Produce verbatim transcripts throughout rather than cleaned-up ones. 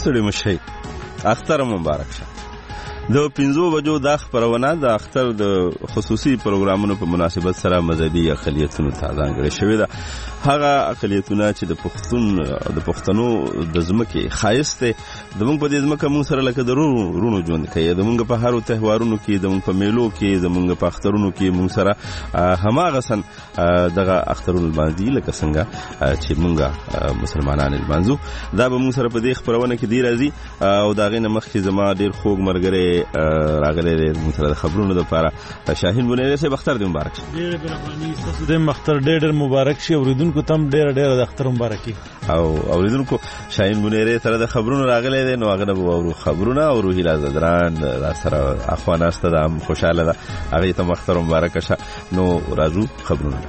ستړي مشئ. اختر مبارک شه. د پنځو بجو د خبرونه د اختر د خصوصي پروګرامونو په مناسبت سره مذهبي اقلیتونو ته ځانګړې شوې ده. هغه اقلیتونه چې د پښتون د پښتنو د ځمکې ښایست دی، زموږ په دې ځمکه موږ سره لکه د رونو ژوند کوي. زموږ په هرو تهوارونو کې، زموږ په میلو کې، زموږ په اخترونو کې موږ سره هماغسن دغه اخترونه لمانځي لکه څنګه چې موږ مسلمانان لمانځو. دا به موږ سره په دې خبرونه کې دی راځي. او د هغې نه مخکې زما ډېر خوږ ملګری راغلی دی موږ سره د خبرونو دپاره. شاهین بنیری صاحب اختر دې مبارک شي. ډېر مهرباني، ستاسو دې اختر ډېر ډېر مبارک شي. اورېدونکو ته هم ډېره ډېره د اختر مبارکي. او اوریدونکو شاهین بنیری سره د خبرونو راغلی دی، نو هغه نه به واورو خبرونه. او روهیله زدران را سره اخوا ناسته ده، هم خوشحاله ده، هغې ته اختر مبارکه شه. نو راځو خبرونه.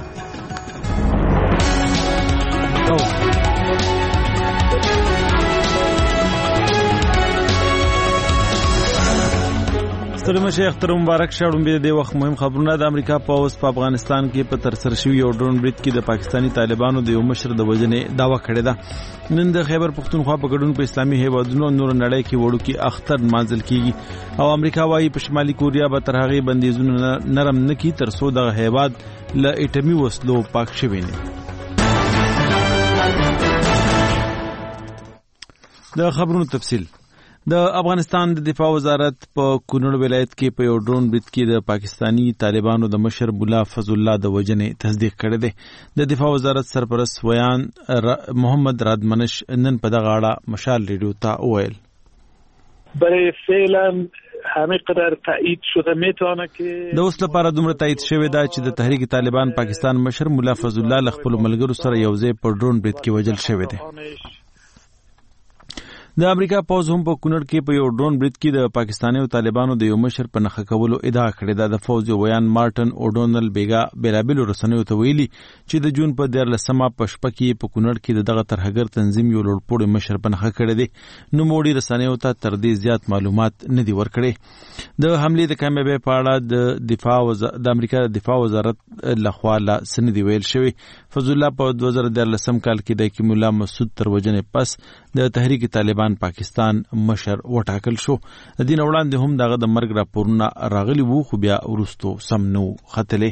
ستړي شیخ اختر مبارک شه. وړاندې د وخت مهم خبرونه. د امریکا پوځ په افغانستان کې په ترسره شوي یو ډرون برید کې د پاکستانی طالبانو د یو مشر د وژنې دعوه کړې ده. نن د خیبر پښتونخوا په ګډون په اسلامي هیوادونو نور نړۍ کې وړوکی اختر مانځل کیږي. او امریکا وايي په شمالي کوریا به تر هغې بندیزونه نرم نه کړي تر څو دغه هیواد له اټومي وسلو پاک شوی نه. د خبرونو تفصیل. د افغانستان د دفاع وزارت په کونړ ولایت کې په یو ډرون برید کې د پاکستانی طالبانو د مشر بولا فضل الله د وژنې تصدیق کړی دی. د دفاع وزارت سرپرست ویان محمد رادمنش نن په دغه اړه مشال ریډیو ته وویل. برای فعلا همه قدر تایید شده میتونه که د اوس لپاره دومره تایید شوی دا چې د تحریک طالبان پاکستان مشر مولا فضل الله له خپلو ملګرو سره یو ځای په ډرون برید کې وژل شوی دی. د امریکا پوځ هم په کونړ کې په یو ډرون برید کې د پاکستاني او طالبانو د یو مشر په نښه کولو ادعا کړې ده. د فوز ویان مارټن اوډونل بیګا بیلابیلو رسنیو ته ویلي چې د جون په دیارلسمه په شپه کې په کونړ کې د دغه ترهګر تنظیم یو لوړپوړی مشر په نښه کړی دی. نوموړي رسنیو ته تر دې زیات معلومات نه دي ورکړي. د حملې د کامیابۍ په اړه د دفاع وزارت د امریکا د دفاع وزارت لخوا لا څه نه دي ویل شوي. فضل الله په دوه زره دیارلسم کال کې د کیمولا مسعود تر وژنې پس د تحریک طالبان پاکستان مشر وټاکل شو. د دین وړاندې هم دغه د مرګ راپورونه راغلي وو، خو بیا وروستو سم نو ختلې.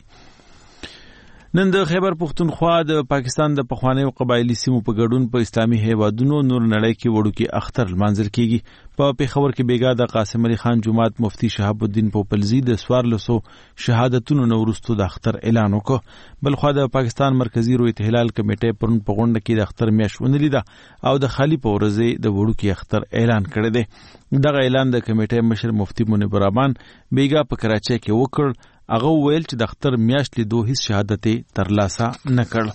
نن د خیبر پښتونخوا د پاکستان د پخوانیو قبایلی سیمو په ګډون په اسلامي هیوادونو نور نړۍ کې وړوکی اختر لمانځل کیږي. په پیښور کې بیګا د قاسم علي خان جومات مفتی شهاب الدین پوپلزي د څوارلسو شهادتونو نه وروسته د اختر اعلان وکړ. بلخوا د پاکستان مرکزي رویت هلال کمیټې پرون په غونډه کې د اختر میاشت ونلیده او د خالي په ورځې د وړوکی اختر اعلان کړی دی. دغه اعلان د کمیټې مشر مفتی منیب الرحمن بیګا په کراچۍ کې وکړ. هغه ویل چې د اختر میاشت لیدو هیڅ شهادت ترلاسه نه کړ.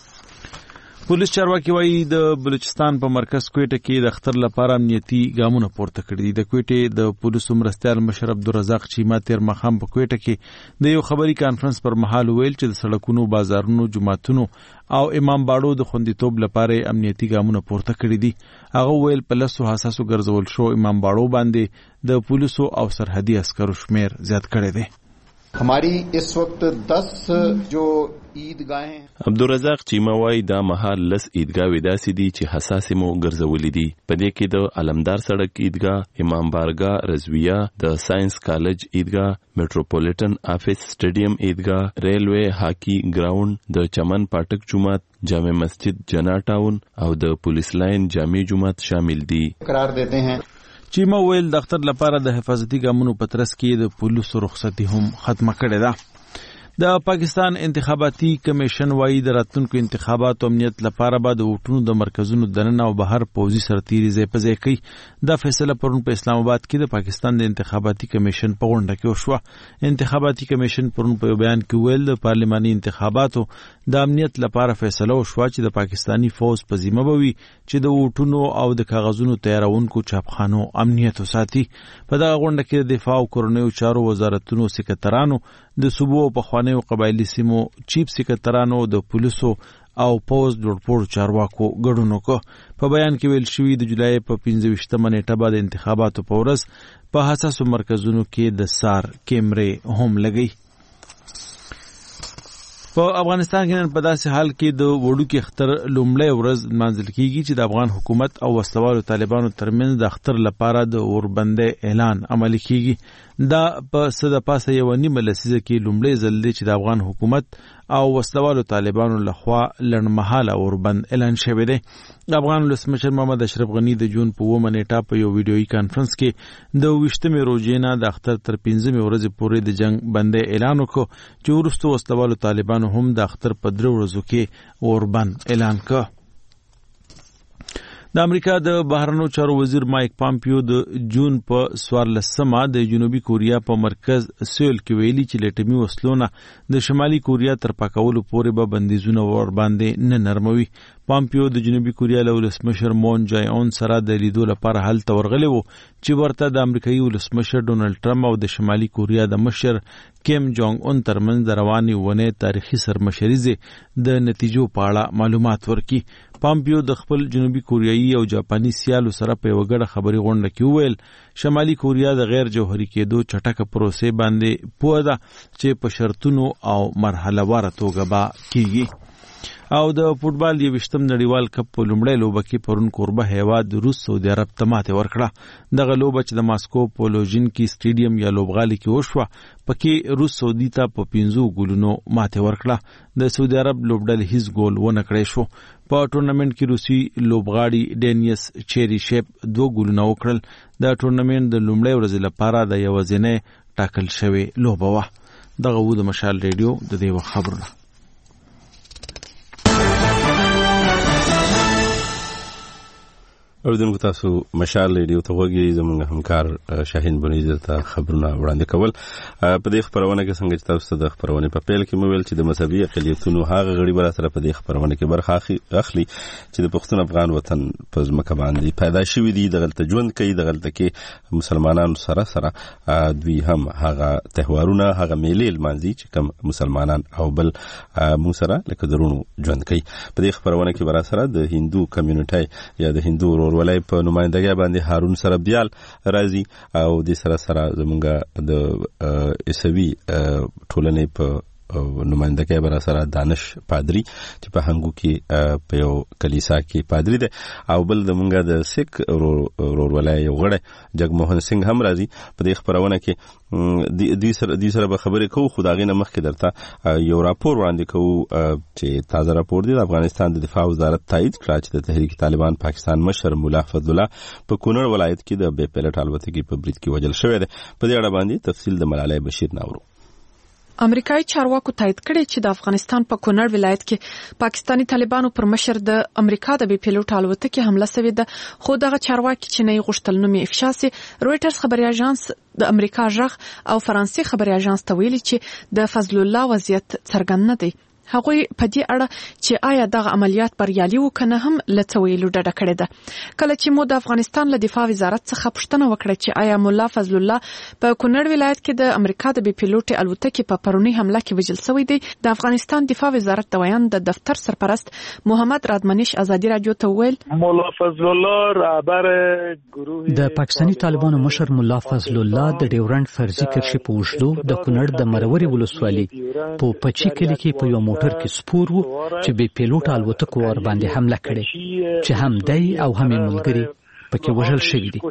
پولیس چارواکي وایي د بلوچستان په مرکز کوټه کې د اختر لپاره امنیتي ګامونه پورته کړي دي. د کوټې د پولیسو مرستیال مشر عبدالرزاق چیما تیر ماښام په کوټه کې د یو خبري کانفرنس پر مهال ویل چې د سړکونو، بازارونو، جوماتونو او امام باړو د خوندیتوب لپاره امنیتي ګامونه پورته کړي دي. هغه ویل په لسو حساسو ګرځول شو امام باړو باندې د پولیسو او سرحدي عسکرو شمیر زیات کړی دی. हमारी इस वक्त दस जो عیدګاه عبدالرزاق چیما وایي دا مهال لس عیدګاوې داسې دي چې حساسې مو ګرځولې دي. په دې کې د علمدار سړک عیدګاه، امام بارګاه رضویه، د ساينس کالج عیدګاه، میټروپولیټن افیس سټیډیم عیدګاه، ریلوی هاکی ګراوند، د چمن پاټک جومات، جامع مسجد جنا ټاون او د پولیس لاین جامع جومات شامل دي. قرار دیتے ہیں. چیما ویل د اختر لپاره د حفاظتي ګامونو په ترڅ کې د پولیسو رخصتي هم ختمه کړې ده. د پاکستان انتخاباتي کمیشن وايي د راتلونکو انتخاباتو امنیت لپاره به د ووټونو د مرکزونو دننه او بهر پوځي سرتیري ځای په ځای کوي. دا فیصله پرون په اسلام آباد کې د پاکستان د انتخاباتي کمیشن په غونډه کې وشوه. انتخاباتي کمیشن پرون په یو بیان کې ویل د پارلماني انتخاباتو د امنیت لپاره فیصله وشوه چې د پاکستانی فوج په ذمه به وي چې د ووټونو او د کاغذونو تیارونکو چاپخانو امنیت وساتي. په دغه غونډه کې د دفاع او کورنیو چارو وزارتونو سکرټرانو، د صوبو او پخوانیو قبایلي سیمو چیف سکرټرانو، د پولیسو او پوز جوړپوړو چارواکو ګډون وکړ. په بیان کې ویل شوي د جولای په پنځه ویشتمه نیټه به د انتخاباتو په ورځ په حساسو مرکزونو کې د سار کیمرې هم لګي. په افغانستان کې نن په داسې حال کې د وړوکي اختر لومړی ورځ لمانځل کیږي چې د افغان حکومت او وسلوالو طالبانو ترمنځ د اختر لپاره د اوربندۍ اعلان عملي کیږي. دا په صد پاسه یو نیمه لسیزه کې لومړی ځل دی چې د افغان حکومت او وسلوالو طالبانو لخوا لنډمهاله اوربند اعلان شوی دی. افغان ولسمشر محمد اشرف غنی د جون په اوومه نیټه په یو ویډیويي کانفرنس کې د اوویشتمې روژې نه د اختر تر پنځمې ورځې پورې د جنګ بندۍ اعلان وکړ چې وروسته وسلوالو طالبانو هم د اختر په درې ورځو کې اوربند اعلان کړ. د امریکا د بهرنیو چارو وزیر مایک پامپیو د جون په څوارلسمه د جنوبي کوریا په مرکز سیول کې ویلي چې له اټومي وسلو نه د شمالي کوریا تر پاکولو پورې به بندیزونه ور باندې نه نرموي. پامپیو د جنوبي کوریا له ولسمشر مون جای اون سره د لیدو لپاره هلته ورغلی و چې ورته د امریکایي ولسمشر ډونالډ ټرمپ او د شمالي کوریا د مشر کیم جونګ اون ترمنځ د روانې ونې تاریخي سرمشریزې د نتیجو په اړه معلومات ورکړي. پامپیو د خپل جنوبي کوریایي او جاپاني سیالو سره په یوه ګډه خبري غونډه کې وویل شمالي کوریا د غیر جوهري کېدو چټکه پروسې باندې پوه ده چې په شرطونو او مرحله واره توګه به کیږي. او د فوټبال یویشتم نړیوال کپ په لومړۍ لوبه کې پرون کوربه هیواد روس سعودي عرب ته ماتې ورکړه. دغه لوبه چې د ماسکو په لوژینکي سټیډیم یا لوبغالي کې وشوه پکې روس سعودي ته په پنځو ګولونو ماتې ورکړه. د سعودي عرب لوبډلې هیڅ ګول ونه کړی شو. په ټورنمنټ کې روسي لوبغاړي ډینیس چيري شیپ دوه ګولونه وکړل. د ټورنمنټ د لومړۍ ورځې لپاره د یوازینۍ ټاکل شوی لوبه وه. دغه و د مشال ریډیو د دې وخت خبرونه. اوریدونکو تاسو مشال ریډیو ته وګورئ. زموږ همکار شاهین بنیز ته خبرونه وړاندې کول. په دې خبرونه کې څنګه چې تاسو د خبرونه په پیل کې مو ویل چې د مذهبي اقلیتونو هغه غړي بر سره په دې خبرونه کې برخه اخلي چې د پښتون افغان وطن په ځمکه باندې پیدا شوی دي، دغلته ژوند کوي، دغلته کې مسلمانانو سره سره دوی هم هغه تهوارونه هغه میلې لمانځي چې کوم مسلمانان او بل مو سره لکه درونو ژوند کوي. په دې خبرونه کې بر سره د هندو کمیونټي یا د هندو ولای په نمائندګۍ باندې هارون سربدیال راځي او د سره سره زمونږ د عیسوي ټولنې په نمائندګۍ بر سره دانش پادری چې په هنګو کې په یو کلیسا کې پادری دی او بل زمونږ د سیک ورولای یو غړی جگموهن سنگ هم راځي. په دې خبرونه کې د دې سره د سره به خبرې کوو. خدایغه نمخ کې درته یو راپور وړاندې کوو چې تازه راپور دی. د افغانستان د دفاع وزارت تایید کړ چې د تحریک طالبان پاکستان مشر مولا فضل الله په کونړ ولایت کې د بې پلټ الوتکې په برید کې وژل شوی دی. په دې اړه باندې تفصیل د ملالۍ بشیر ناورو. امریکایي چارواکو تایید کړی چې د افغانستان په کونړ ولایت کې پاکستانی طالبانو پر مشر د امریکا د بې پلوټ الوتکې حمله شوې ده. خو دغه چارواکي چې نه غوښتل نوم یې افشا سي. رويټرز خبري اژانس د امریکا ژغ او فرانسې خبري اژانس ته ویلي چې د فضل الله وضعیت څرګند نه دی. هغوی په دې اړه چې آیا دغه عملیات بریالي و کنه هم لڅویلو ډډه کړې ده. کله چې مو د افغانستان له دفاع وزارت څخه پوښتنه وکړه چې آیا مولا فضل الله په کونړ ولایت کې د امریکا د بې پلوټ الوتکې په پرونی حمله کې وژل شوی دی، د افغانستان دفاع وزارت د ویان د دفتر سرپرست محمد رادمنش ازادي رادیو ته ویل مولا فضل الله رهبر گروه د پاکستانی طالبانو مشر مولا فضل الله د ډیورنډ فرضي کرښې په اوږدو د کونړ د مروري ولسوالۍ په پچی کلي کې په یو موټر کې سپور وو چې بې پلوټ الوتکو ور باندې حمله کړې چې هم دی او هم ملګری پکې وژل شوی دي.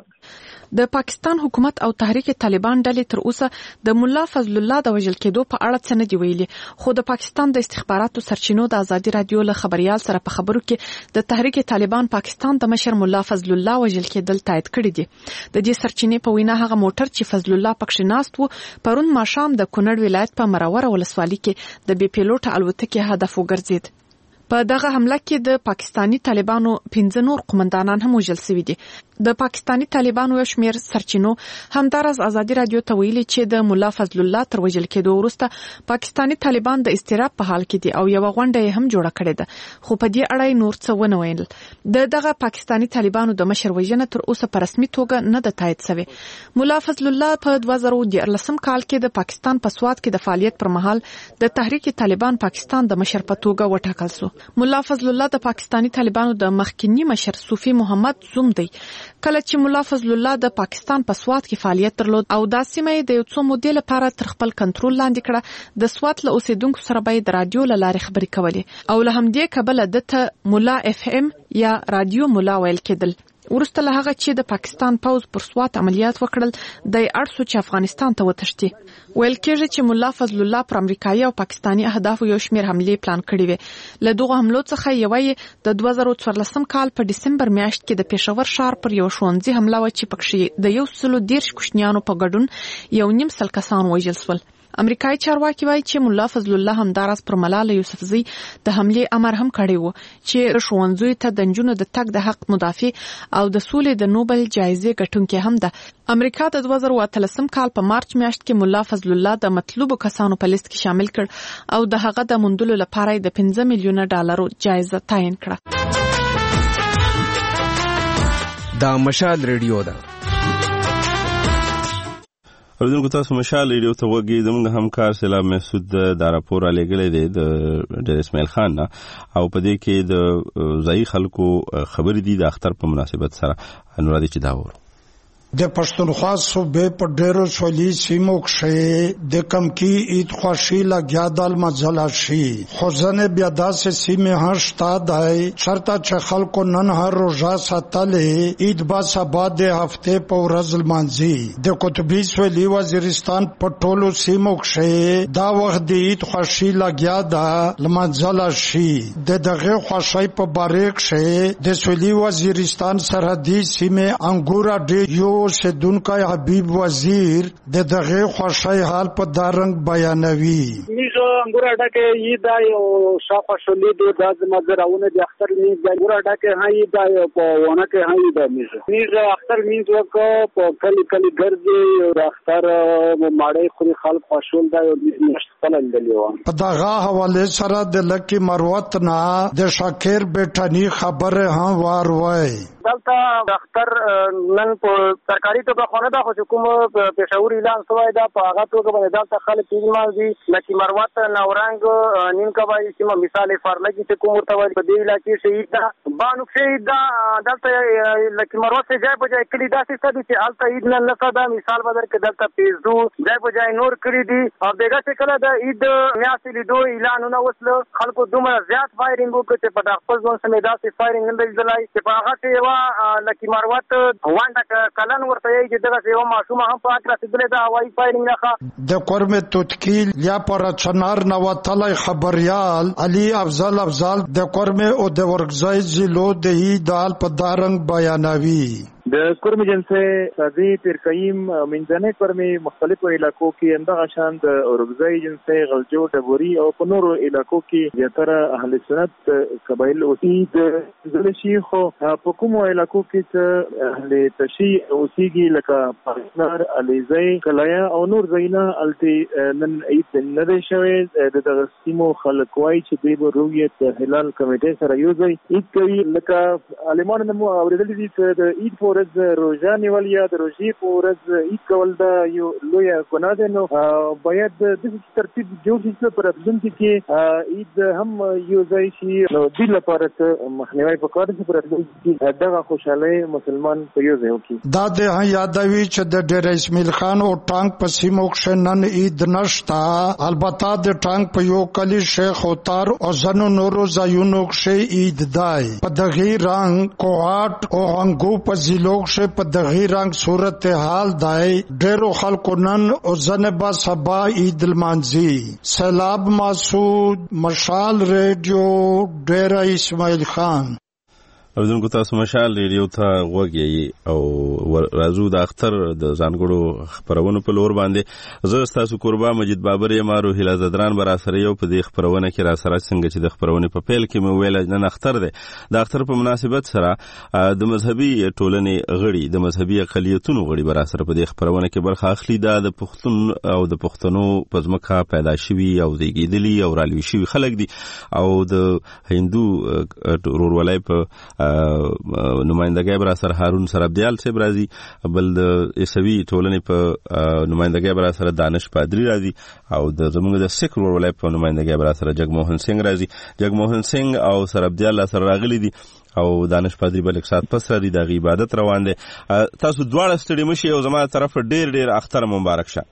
د پاکستان حکومت او تحریک طالبان ډلې تر اوسه د مولا فضل الله د وژل کېدو په اړه څه نه دی ویلي. خو د پاکستان د استخباراتو سرچینو د ازادي رادیو له خبريال سره په خبرو کې د تحریک طالبان پاکستان د مشر مولا فضل الله وژل کېدل تایید کړی دي. د دې سرچینې په وینا هغه موټر چې فضل الله پکښې ناست وو پرون ماښام د کونړ ولایت په مروره ولسوالۍ کې د بې پلوټ الوتکې هدف وګرځید. په دغه حمله کې د پاکستانی طالبانو پنځه نور قومندانان هم وژل شوي دي. د پاکستانی طالبانو یو شمېر سرچینو همدارس ازادي رادیو ته ویلي چې د مولا فضل الله تر وژل کېدو وروسته پاکستانی طالبان د استراحت په حال کې دي او یو غونډه یې هم جوړه کړې ده. خو په دې اړه نور څه ونه ویل. د دغه پاکستانی طالبانو د مشر وژنه تر اوسه په رسمي توګه نه ده تایید شوې. مولا فضل الله په دوه زره دیارلسم کال کې د پاکستان په سوات کې د فعالیت پر مهال د تحریک طالبان پاکستان د مشر په توګه وټاکل شو. مولا فضل الله د پاکستانی طالبانو د مخکنی مشر صوفي محمد زوم دی. کله چې مولا فضل الله د پاکستان په سوات کې فعالیت درلود او د سیمې د یو څو مودې لپاره تر خپل کنټرول لاندې کړه، د سوات له اوسیدونکو سره به د رادیو له لارې خبرې کولې او له همدې کبله دته مولا اف ام یا رادیو مولا ویل کېدل. ورسته له هغه چې د پاکستان پوز پر سوات عملیات وکړل، د اړسو چې افغانستان ته وتښتي. ویل کېږي چې مولا فضل الله پر امریکایي او پاکستانی اهدافو یو شمېر حملې پلان کړې وې. له دغو حملو څخه یوه د دوه زره څوارلسم کال په ډسمبر میاشت کې د پېښور ښار پر یو ښوونځي حمله وه چې پکښې د یو سلو دېرش کوچنیانو په ګډون یو نیم سل کسان وژل شول. امریکایي چارواکي وایي چې مولا فضل الله همداراز پر ملاله یوسفزۍ د حملې امر هم کړی و چې ښوونځیو ته د نجونو د تګ د حق مدافع او د سولې د نوبل جایزې ګټونکې هم ده. امریکا د دوه زره اتلسم کال په مارچ میاشت کې مولا فضل الله د مطلوبو کسانو په لیست کې شامل کړ او د هغه د موندلو لپاره د پنځه میلیونه ډالرو جایزه تعیین کړه. دا مشال ریډیو ده. اوریدونکو تاسو مشال ریډیو ته وګورئ. زموږ همکار سیلاب محسود دا راپور رالیږلی دی د ډیر اسماعیل خان نه او په دې کې د ځایي خلکو خبرې دي د اختر په مناسبت سره. نورادي چې دا وره د پښتونخوا صوبې په ډېرو سولي سیمو کښې د کمکي عید خوښي لګیا د لمانځل شي، خو ځینې بیا داسې سیمې هم شته دی چېرته چې خلکو نن هر روژه ساتلې عید به سبا د هفتې په ورځ لمانځي. د قطبي سویلي وزیرستان په ټولو سیمو کښې دا وخت د عید خوښي لګیا ده لمانځل شي. د دغې خوښۍ په باره کښې د سویلي وزیرستان سرحدي سیمې انګور ډېر اوسیدونکی حبیب وزیر د دغې خوښۍ حال په دا رنګ بیانوي. میزو انګور ډکه عید او شاپه شولې د داز مزراونه د اختر میز د انګور ډکه هاي د په ونه کې هاي د میزو میزو اختر میز وک په کلی کلی ګرځي او اختر ماړې خوري خلک خوشول دا او میز خپلندلی و. په دغه حواله سره د لکی مروت نه د شاکر بیٹانی خبره هم وار وای. دلته اختر نن په سرکاري توګه خو نه ده، خو چې کوم پېښور اعلان شوی ده په هغه توګه باندې دلته خلک عید لمانځي. لکي مروت نورنګ نیم کبایي سیمه مثال فارلګي چې کوم ورته وایي په دې علاقې کې عید ده، بانو کې عید ده. دلته لکي مروت څخه ځای په ځای کلي داسې څه دي چې هلته عید نه نشته ده. مثال به درکړم دلته پیزو ځای په ځای نور کړي دي او بیګا چې کله د عید میاشتې لیدو اعلانونه وسله خلکو دومره زیات فایرینګ وکړ چې په دغه خپل ځون سمې داسې فایرینګ نه لیدلی چې په هغه کې یوه لکي مروت وانډه کلن ورته یې چې دغه یو ماشومه هم په اکرا سیدلې د هوایي فایرینګ نه د قرم توتکیل یا پر چنار نواتلای خبریال علي افضل افضل د قرم او د ورګزای ضلعو د ایدال په دارنګ بیانوي. د قرم جنسه سازي ترکایم منځنۍ قرمي مختلفو علاقو کې اندغه شان د اورګزای جنسه غلجو ډبوري او په نورو علاقو کې زیاتره اهل سنت قبایل اوسېږي. د شیخ په کومو علاقو کې چې اهل تشیع اوسېږي لکه پاکستان الیزای کلایا او نور ځایونه الته نن عید نه دی شوی. د دغه سیمو خلک وایي چې دوی به رویت هلال کمیټې سره یو ځای عید کوي. لکه عالمانو مو اورېدلي دي چې د عید په ورځ روژه نیول یا د روژې په ورځ عید کول دا یو لویه ګناه ده، نو باید داسې ترتیب جوړ شي چې په راتلونکي کې عید هم یو ځای شي. نو دې لپاره څه مخنیوی پکار دی چې په راتلونکي کې دغه خوشحالۍ مسلمان په یو ځای وکړي. دا د یادوي چې د ډېر اسماعیل خان او ټانک په سیمو کې نن عید نشته، البته د ټانک په یو کلی شیخ اوتار او ځینو نورو ځایونو کې عید دی. په دغه رنګ کوهاټ او انګو په ضلعو کې په دغه رنګ صورت حال دی. ډېرو خلکو نن او ځنه با سبا عید لمانځي. سیلاب مسعود، مشال ریډیو، ډېر اسماعیل خان. اوریدونکو تاسو مشال ریډیو ته غوږی او راځو د اختر د ځانګړو خبرونو په لور باندې. زه تاسو قربا مجید بابر یم، روحیلا زدران برا سره یو په دې خبرونه کې را سره څنګه چې د خبرونه په پیل کې مې ویل نن اختر دی. د اختر په مناسبت سره د مذهبي ټولنې غړي د مذهبي اقلیتونو غړي برا سره په دې خبرونه کې برخه اخلي. دا د پښتون او د پښتنو په ځمکه پیدا شوي او زیږیدلي او رالوي شوي خلک دي او د هندو ورورولۍ په نمائندګي بر سره هارون سرابدیال صاحب راځي، بل د اسوي ټولنې په نمائندګي بر سره دانش پادری راځي، او د زموږ د سیکولر ولایت په نمائندګي بر سره جگموهن سنگ راځي. جگموهن سنگ او سرابدیال سره راغلي دي او دانش پادری بل اقتصاد پس را دي د عبادت روان دي. تاسو دواړه ستړي مشي او زموږ طرف ډیر ډیر اختر مبارک شه.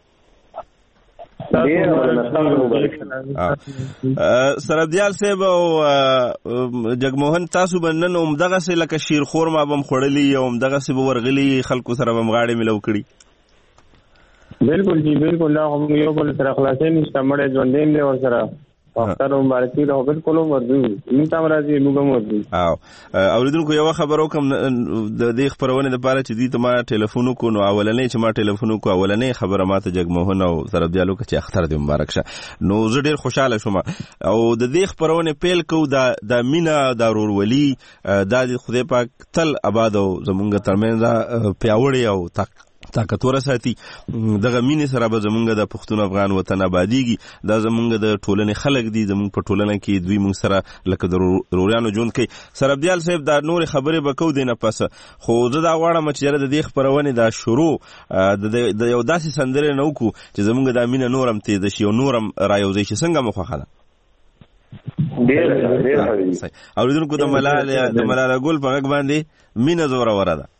سرابدیال صاحب او جگموهن، تاسو بنن عمدغه سه لکه شیر خورما بم خړلې او عمدغه سه ورغلي خلکو سره بم غاړې ملو کړی؟ بالکل جی بالکل، دا هم یو بل سره خلاصې نشته، مړ ژوند دې ور سره اختر مبارکي له بالکل ورځو موږ تام راځي موږ ورځو. او اوریدونکو یو خبرو کوم د دې خبرونه د پاره چې دې ته ما ټلیفون کو نو اولنې چې ما ټلیفون کو اولنې خبره ماته جگموهن او سرابدیالو کې اختر دې مبارک شه. نو زه ډیر خوشاله شوم او د دې خبرونه پیل کو د د مینا د ورولي د خدای پاک تل آباد او زمونږ ترمنځ پیاوړی او تک طاقتور ساتي. دغه مینې سره به زمونږ د پښتون افغان وطن آبادیږي. دا زمونږ د ټولنې خلک دي، زمونږ په ټولنه کې دوی مونږ سره لکه د روریانو ژوند کوي. سرابدیال صاحب دا نور خبرې به کو دینه پس خو زه دا غواړم چې د دې خبرونه دا شروع د یو داسې سندره نو کو چې زمونږ د مینه نورم تیز شي او نورم رايوځي چې څنګه مخه ده. ډیر ډیر صحیح. اوریدونکو د ملال د ملال ګل په غږ باندې مینه زوره وره ده.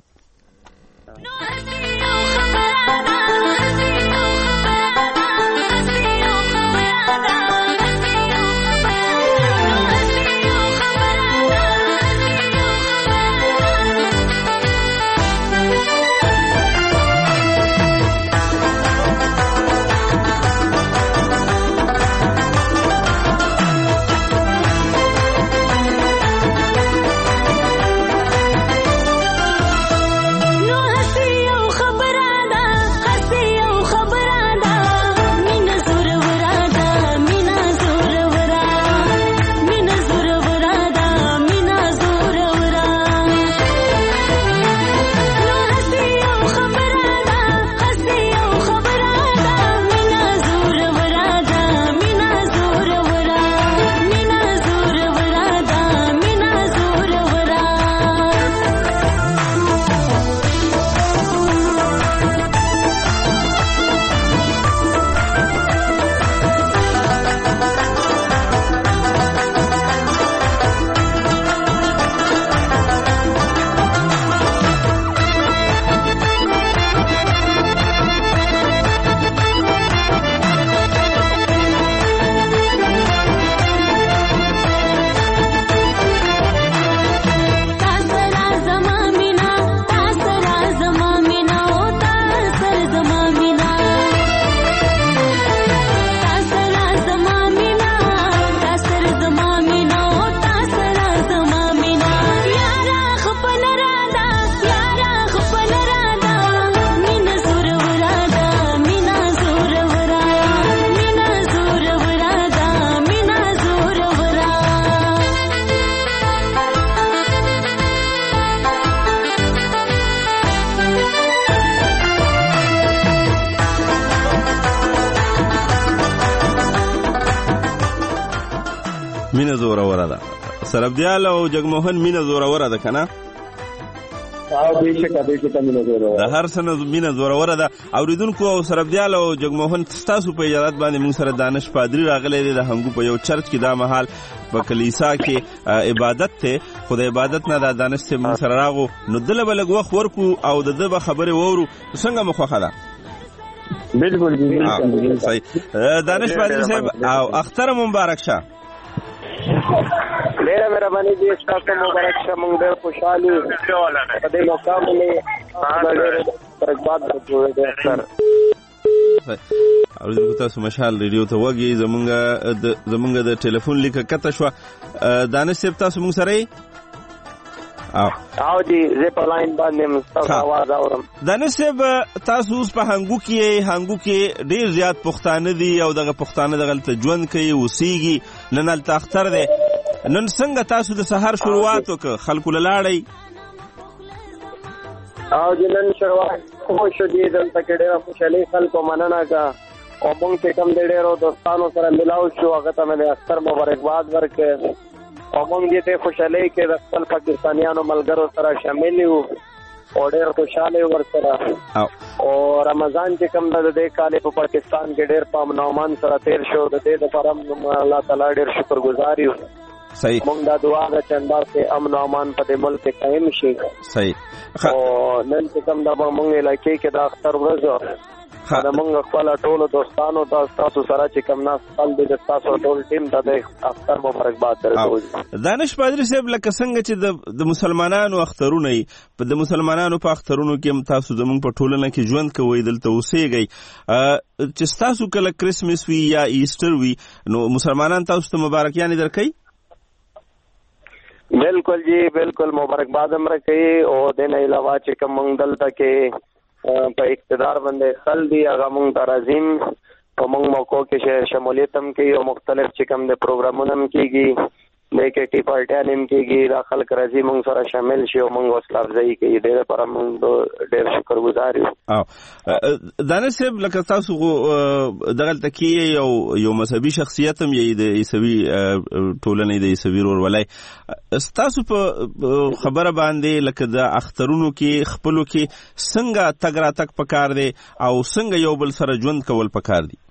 مینه زوره وره ده. سرابدیال او جگموهن مینه زوره وره ده کنه؟ او بهشکه بهشکه مینه زوره وره ده. د هر څه مینه زوره وره ده. اوریدونکو او سرابدیال او جگموهن تاسو په اجازه باندې موږ سره دانش پادری راغلی دی د هنګو په یو چرچ کې دا مهال په کلیسا کې عبادت ته خو د عبادت نه د دانش ته موږ سره راغو نو دله بلګ وخت ورکو او د دغه خبره وورو څنګه مخه ده. بالکل بالکل صحیح. دانش پادری صاحب او اختر مبارک شه. ډیره مهرباني دي تاسو مبارک شه. موږ ډېر خوشاله یو په دې موقع باندې ډېر برکات ورکوي سر. او تاسو مشال ریډیو ته وګورئ زمونږ زمونږ د ټلیفون لیک کته شو. دانش صاحب تاسو موږ سره او او دي زه په لاین باندې مستو आवाज اورم. دانش صاحب تاسو اوس په هنګو کې هنګو کې ډیر زیات پښتانه دي او دغه پښتانه دغه ژوند کوي اوسېږي نن هلته اختر دی. نن څنګه تاسو د سحر شروعات وکړه خلکو لاړی؟ او د نن شروعات خوش دي دلته کې ډېره خوشالي خلکو مننه کا او موږ چې کوم ډېرو دوستانو سره ملاو شو هغه ته مې اختر مبارکباد ورکړ او موږ دې خوشاله کې د خپل پاکستانیانو ملګرو سره شامل یو او ډېر خوشاله ورسره او رمضان چې کوم د دې کال په پاکستان کې ډېر په امن او امان سره تیر شو د دې لپاره الله تعالی ډېر شکرګزار یو. صحیح. موږ دا دعا غواړو چې انداز کې امن او امان په دې ملک کې قائم شي. صحیح. او نن چې کوم د موږ علاقې کې د اختر ورځ دا موږ خپل ټول دوستانو ته تاسو سره چې کوم ناس خپل د تاسو ټول ټیم ته د اختر مبارکباد درکوم. دانش پادری صاحب لکه څنګه چې د مسلمانانو اخترونه په د مسلمانانو په اخترونو کې تاسو زموږ په ټولنه کې ژوند کوئ دلته اوسېږئ چې تاسو کله کریسمس وی یا ایسټر وی نو مسلمانان تاسو ته مبارکیانې درکوي؟ بالکل جی بالکل مبارکباد هم راکوي او د نه علاوه چې کوم موږ دلته کې په اقتدار باندې خل دی هغه موږ ته راځیم په موږ موقعو کې شمولیت هم کوي او مختلف چې کوم د پروګرامونه هم کېږي د کې ټي پارټیان هم کېږي دا خلک راځي موږ سره شامل شي او موږ حوصله افزایي کوي. ډېر لپاره موږ ډېر شکرګزار یو. او دانش صاحب لکه تاسو دغلته کې یو یو مذهبي شخصیت هم یې د عیسوي ټولنې د عیسوي ورورولۍ ستاسو په خبره باندې لکه د اخترونو کې خپلو کې څنګه تګ راتګ پکار دی او څنګه یو بل سره ژوند کول پکار دی؟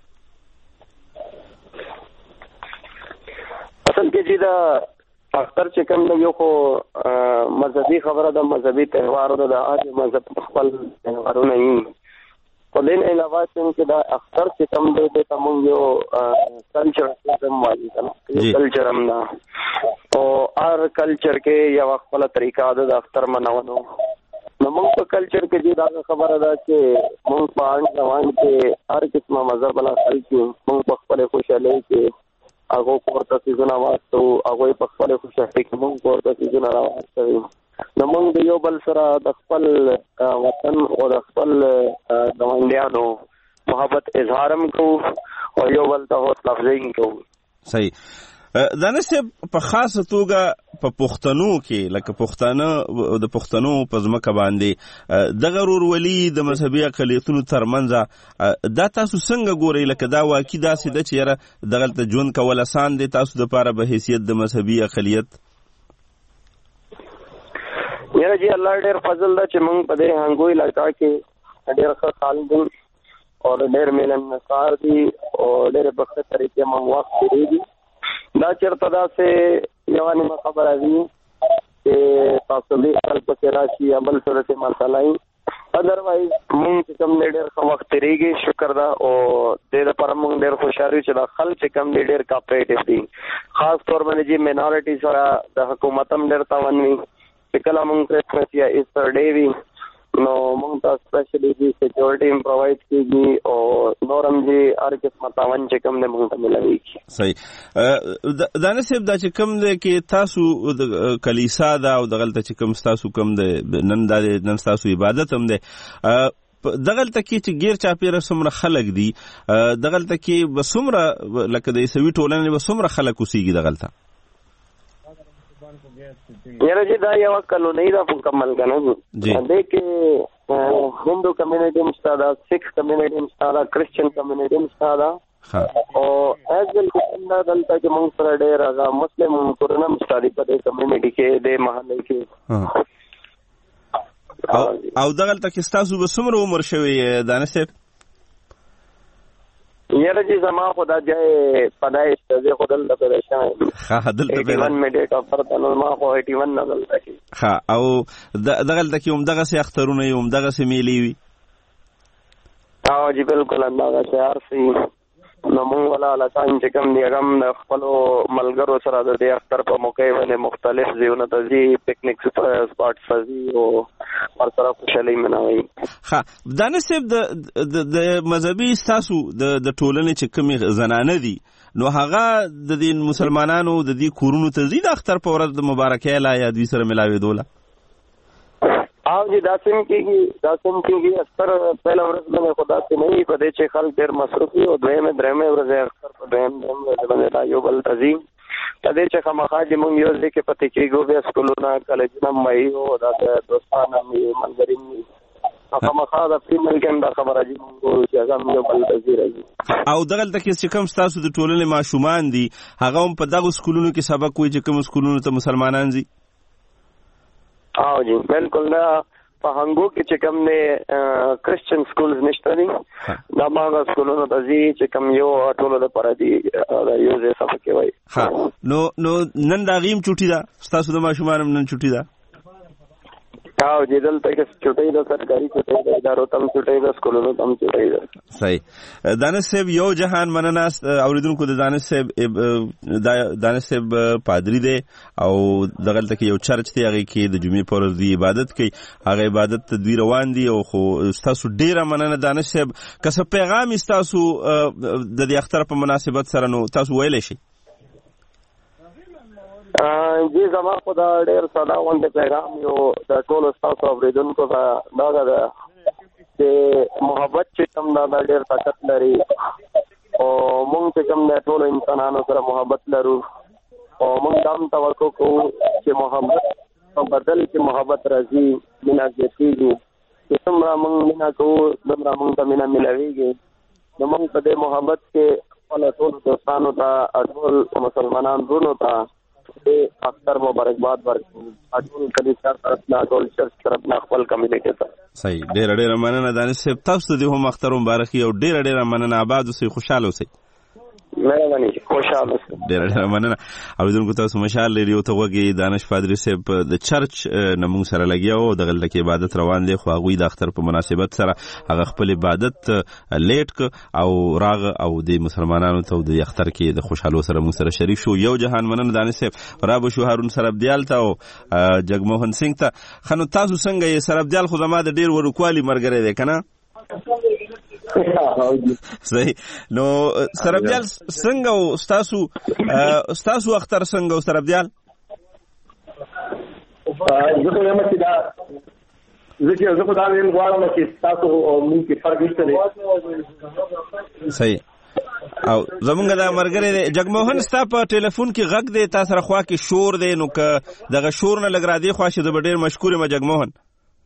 اصل کې چې دا اختر چې کوم دی یو خو مذهبي خبره ده مذهبي تهوار ده د هر مذهب خپل تهوارونه وي خو دین علاوه چې دا اختر چې کوم دی د تمون یو کلچر وایي کنه کلچر هم ده او هر کلچر کې یو خپل طریقه ده د اختر مناونو. نو موږ په کلچر کې چې دا خبره ده چې موږ په ان روان کې هر قسمه مذهب ولا خلک موږ په خپل خوشاله کې هغه کوړه سيزونه واسطو هغه په خپل خوشاله کې موږ کوړه سيزونه راوستو. نو موږ د یو بل سره د خپل وطن او د خپل ګاونډیانو محبت اظهار هم کوو او یو بل ته حوصله افزایي کوو. صحیح. دانش په خاصه توګه په پښتنو کې لکه پښتانه د پښتنو په ځمکه باندې دغه ورورولي د مذهبي اقلیتونو ترمنځ دا تاسو څنګه ګورئ؟ لکه دا واقعي داسې ده چې یاره دغلته ژوند کول اسان دی تاسو دپاره په حیثیت د مذهبي اقلیت؟ یاره جی الله ډېر فضل ده چې موږ په دې هنګو علاقه کې ډېر ښه خالد او ډېر مېلمنسار دي او ډېرې په ښه طریقې موږ وخت تېرېږي. دا چرته داسې یوه نیمه خبره وي چې تاسو دې خلک پسې راشي یا بل سره چې مسله وي ادروایز موږ چې کوم دی ډېر ښه وخت تېرېږي شکر ده او دې دپاره موږ ډېر خوشحال یو چې دا خلک چې کوم دی ډېر کاپریټیو دي خاص طور باندې چې مینارټي سره د حکومت هم ډېر تاوان وي چې کله موږ کرسمس یا ایسټر ډے وي نو موږ ته سپیشلی جی سیکورټي هم پرووایډ کېږي او نور هم جی هر قسمه تاوان چې کوم دی موږ ته ملویږي. صحیح. دانش صاحب دا چې کوم دی کې تاسو د کلیسا ده او دغلته چې کوم ستاسو کوم دی نن دا نن ستاسو عبادت هم دی دغلته کې چې غیر چاپیره څومره خلک دي دغلته کې به څومره لکه د عیسوي ټولنې به څومره خلک اوسېږي دغلته؟ یاره جی دا یو کلونی دا مکمل کنه دې کې هندو کمیونټي هم شته دا سکھ کمیونټي هم شته دا کرسچن کمیونټي هم شته دا او از ول کوم دا دلته چې موږ سره ډېر هغه مسلم کورونه هم شته په دې کمیونټي کې د محلې کې. او دغلته کې ستاسو به څومره عمر شوی دانش صاحب؟ یاره جی زما خدا جای پدایش ته خو دلته پیدا شوی. ښه دلته پیدا ایټي ون مې ډیټ اف برث نو ما خو ایټي ون نه دلته کې. ښه او دغلته کې همدغسې اخترونه وي همدغسې میلې وي؟ او جی بالکل همدغسې هر څه نو موږ ولا هلکان چې کوم دي هغه هم د خپلو ملګرو سره د دې اختر په موقع باندې مختلف ځایونو ته ځي پکنیک سپاټس ته ځي او ورسره خوشحالي منوي. ښه دانش صاحب د مذهبي ستاسو د ټولنې چې کومې زنانه دي نو هغه د دې مسلمانانو د دې کورونو ته ځي د اختر په ورځ د مبارکۍ له یا دوی سره ملاوېدو له؟ او جی دا سم کېږي دا سم کېږي اختر پهله ورځ باندې خو داسې نه وي په دې چې خلک ډېر مصروف وي او دویمې درېیمې ورځې اختر په دویم درېیم ورځې باندې دا یو بل ته ځي په دې چې خامخا چې موږ یو ځای کې پاتې کېږو بیا سکولونه کالجونه هم وایي او دا د دوستان هم وي ملګري هم وي خامخا د فیمل کې دا خبره دي چې هغه یو بل تذیر دي او دغه تل کې چې کوم تاسو د ټولنې ماشومان دي هغه هم په دغه سکولونو کې سبق وایي چې کوم سکولونو ته مسلمانان دي. او جی بالکل نه په هنګو کې چې کوم نه کرسچن سکولز نشته دي دا ماغه سکولونو ته ځي چې کوم یو ټولو لپاره دي دا یو ځای سبق وایي. ها نو نو نن دا غیم چټي ده تاسو د ماشومان نن چټي ده او جدل ته چټي ده سرکاري چټي ده ادارو تم چټي ده سکولونو تم چټي ده. صحیح. دانش صاحب یو جهان مننه اوریدونکو د دانش صاحب دانش صاحب پادری دی او دغه تل یو چرچ دی هغه کې د جمعې پر ورځ دی عبادت کوي هغه عبادت ته دوی روان دي او خو تاسو ډیره مننه دانش صاحب که څه پیغام تاسو د دې اختر په مناسبت سره نو تاسو ویلی شئ. جی زما خو دا ډېر ساده غونډه پیغام یو د ټولو ستاسو اورېدونکو ته دا ده چې محبت چې کوم دا ډېر طاقت لري او موږ چې کوم د ټولو انسانانو سره محبت لرو او موږ دا هم توقع کوو چې محبت په بدل کې محبت راځي مینه زیاتېږي چې څومره موږ مینه کوو دومره موږ ته مینه ملوېږي نو موږ په دې محبت کې خپلو ټولو دوستانو ته ټول مسلمانان وروڼو ته اختر مبارکباد ورکړو ټول کلیسا طرف نه ټول چرچ طرف نه خپل کمیونټي ته. صحیح. ډېره ډېره مننه دانش صاحب تاسو ته هم اختر مبارک او ډېره ډېره مننه آباد اوسئ خوشحاله اوسئ. مهرباني خوشحاله اوسئ. ډېره ډېره مننه. اوریدونکو تاسو مشال لري او ته وګورئ دانش پادری صاحب د چرچ نمون سره لګیا او دغه لکه عبادت روان دي خو هغه د اختر په مناسبت سره هغه خپل عبادت لیټ ک او راغ او د مسلمانانو ته د اختر کې د خوشحالو سره مون سره شریک شو. یو جهان مننه دانش صاحب رابو شو هارون سرابدیال ته او جگموهن سنگ ته. خنو تاسو څنګه یې سرابدیال خو زما د ډیر ورکوالي مرګره دی کنه صحیح. نو سرابدیال څنګه او تاسو تاسو اختر څنګه او سرابدیال زه خو یم چې دا زه زه خو دا ویم غواړم چې تاسو مونږ کې فرق نشته دی. صحیح. او زمونږ د مرګره جگموهن ستا په ټلیفون کې غږ دی تاسو سره خوا کې شور دی نو که دغه شور نه لګ را دی خو چې د ډېر مشکور یم جگموهن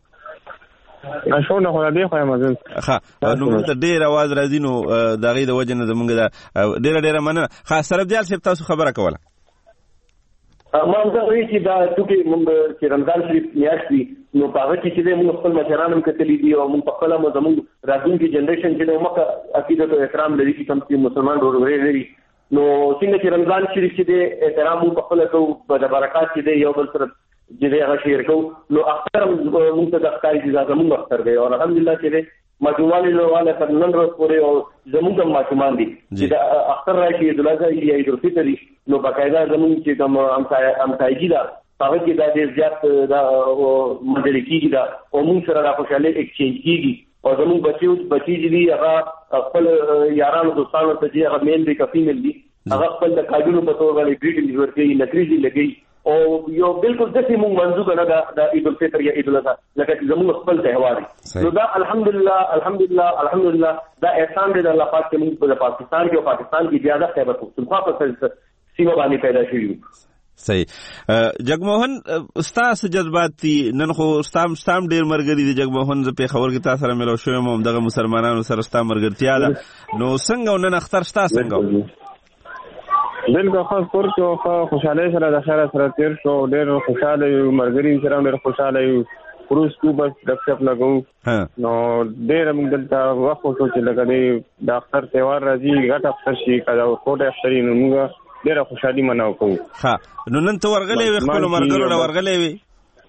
شور نه خو دی خو مزل ښه نو موږ ته ډېر اواز راځي نو د هغې د وجې نه زمونږ د ډېره ډېره مننه. ښه سرابدیال صاحب تاسو خبره کوله ما هم دا وایي چې دا ټوکې موږ چې رمضان شریف میاشت وي نو په هغه کې چې دی موږ خپل مشران هم کتلي دي او موږ په خپله زموږ راتلونکي جنریشن چې دی مخه عقیدت او احترام لري چې کوم چې مسلمان ورورۍ لري نو څنګه چې رمضان شریف چې دی احترام موږ په خپله کوو د برکات چې دی یو بل سره چې دی هغه شیر کوو نو اختر موږ ته د ښکاري چې دا زموږ اختر دی او الحمدلله چې دی ماشومان لرواله تر نن ورځ پورې او زموږ هم ماشومان دي چې دا اختر راشي عیدالضحی یا عیدالفطر نو باقاعده زموږ چې کوم همسایګي ده هغه کې دا ډېر زیات دا منډلې کېږي دا او موږ سره دا خوشحالي ایکسچینج کېږي او زموږ بچي بچي چې دي هغه خپل یارانو دوستانو ته چې هغه میل دي که فیمیل دي هغه خپل د کارډونو په توګه باندې ګریټینګز ورکوي نکریزې لګوي او یو بالکل داسې موږ منځو که نه ده د عیدالفطر یا عیدالاضحی لکه چې زموږ خپل تهوار دی نو دا الحمدلله الحمدلله الحمدلله دا احسان دی د الله پاک چې موږ په پاکستان کې او پاکستان کې زیاده خیبر پختونخوا په سیمه باندې پیدا شوي یو. صحیح. جگموهن ستاسو جذبات دي نن خو ستام ستام ډیر مرګري دي جگموهن زه په خبر کې تاسو سره ملو شوم هم دغه مسلمانانو سره ستام مرګرتیا ده نو څنګه نن اختر تاسو څنګه بالکل خاص کور کې خوشاله سره د خیره سره تیر شو ډیر خوشاله یو مرګري سره ډیر خوشاله یو کروز کو بس دښپ لګو نو ډیر موږ دلته وخت وشو چې لګړې د اختر تهوار راځي غټ اختر شي کله کوټه اختر نو موږ ډیره خوشحالي مناو کوو. ښه نو نن ته ورغلې وې خپلو ملګرو له ورغلې وې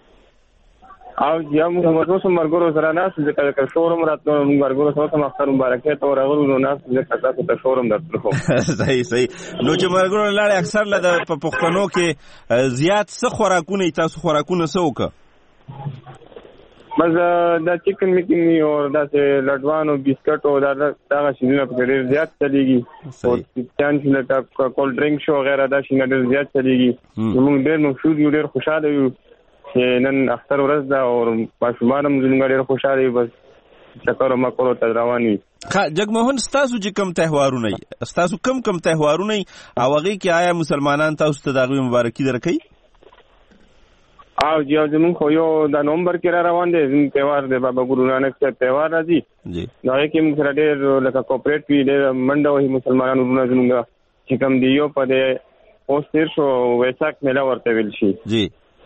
او یا موږ مرګرو ملګرو سره ناست ځکه که شورم راتلو موږ ملګرو سره هم اختر مبارکۍ ته ورغلو نو ناست ځکه تاسو ته شورم درتلو. صحیح صحیح. نو چې ملګرو لاړې اکثر له د په پښتنو کې زیات څه خوراکونه تاسو خوراکونه څه وکړه بس دا چکن میکنی او داسې لډوان او بسکټ او دغه شیزونه پکې ډېر زیات چلیږي او چیان چې لکه کولډ ډرنک شو وغیره دا شیونه ډېر زیات چلیږي موږ ډېر مبسوط یو ډېر خوشحاله یو چې نن اختر ورځ ده او ماشومان هم زموږ ډېر خوشحاله یو بس چکر او مکرو ته روان وي. جگموهن ستاسو چې کوم تهوارونه ستاسو کم کم تهوارونه او هغې کې آیا مسلمانان تاسو ته د هغوی مبارکي درکوي؟ او یو زمون خو یو د نومبر کې را روان دي زمون تهوار د بابا ګورو نانک صاحب تهوار راځي جی نو کې موږ سره ډېر لکه کوپریټ وی ډېر منډه وي مسلمانانو ورونه زمونږ چې کوم دی یو په دې اوس تیر شو ویساک میله ورته ویل شي جی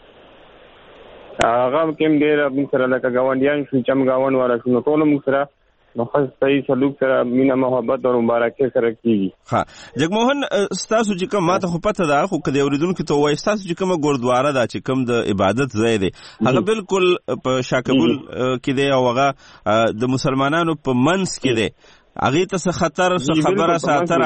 هغه کوم ډېر موږ سره لکه ګاونډیان شو چې موږ ګاوند ورسره ټول موږ سره نو خاص صحیح سلوک سره مینا محبت او مبارکي سره کیږي. ها جگموهن ستاسو چې کوم ماته خو پته ده خو کدی اوریدونکو ته وایي ستاسو چې کوم ګوردواره ده چې کوم د عبادت ځای دی هغه بالکل په شاکبل کې دی او هغه د مسلمانانو په منځ کې دی هغه ته خطر څه خبره ساتره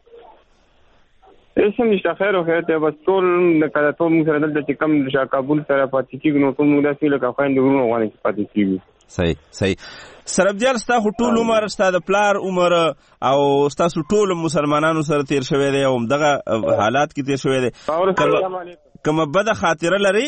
اسم نشته خیر او خیر ته بس ټول کله ټول موږ سره دلته چې کوم شاکبل سره پاتې کیږي نو ټول موږ داسې لکه خويند ورونو غواړي چې پاتې کیږي. صحیح صحیح سربجال ستا ټول عمر ستا د پلار عمر او ستاسو ټول مسلمانانو سره تیر شوی دی او دغه حالات کې تیر شوی دی کومه بده خاطره لري؟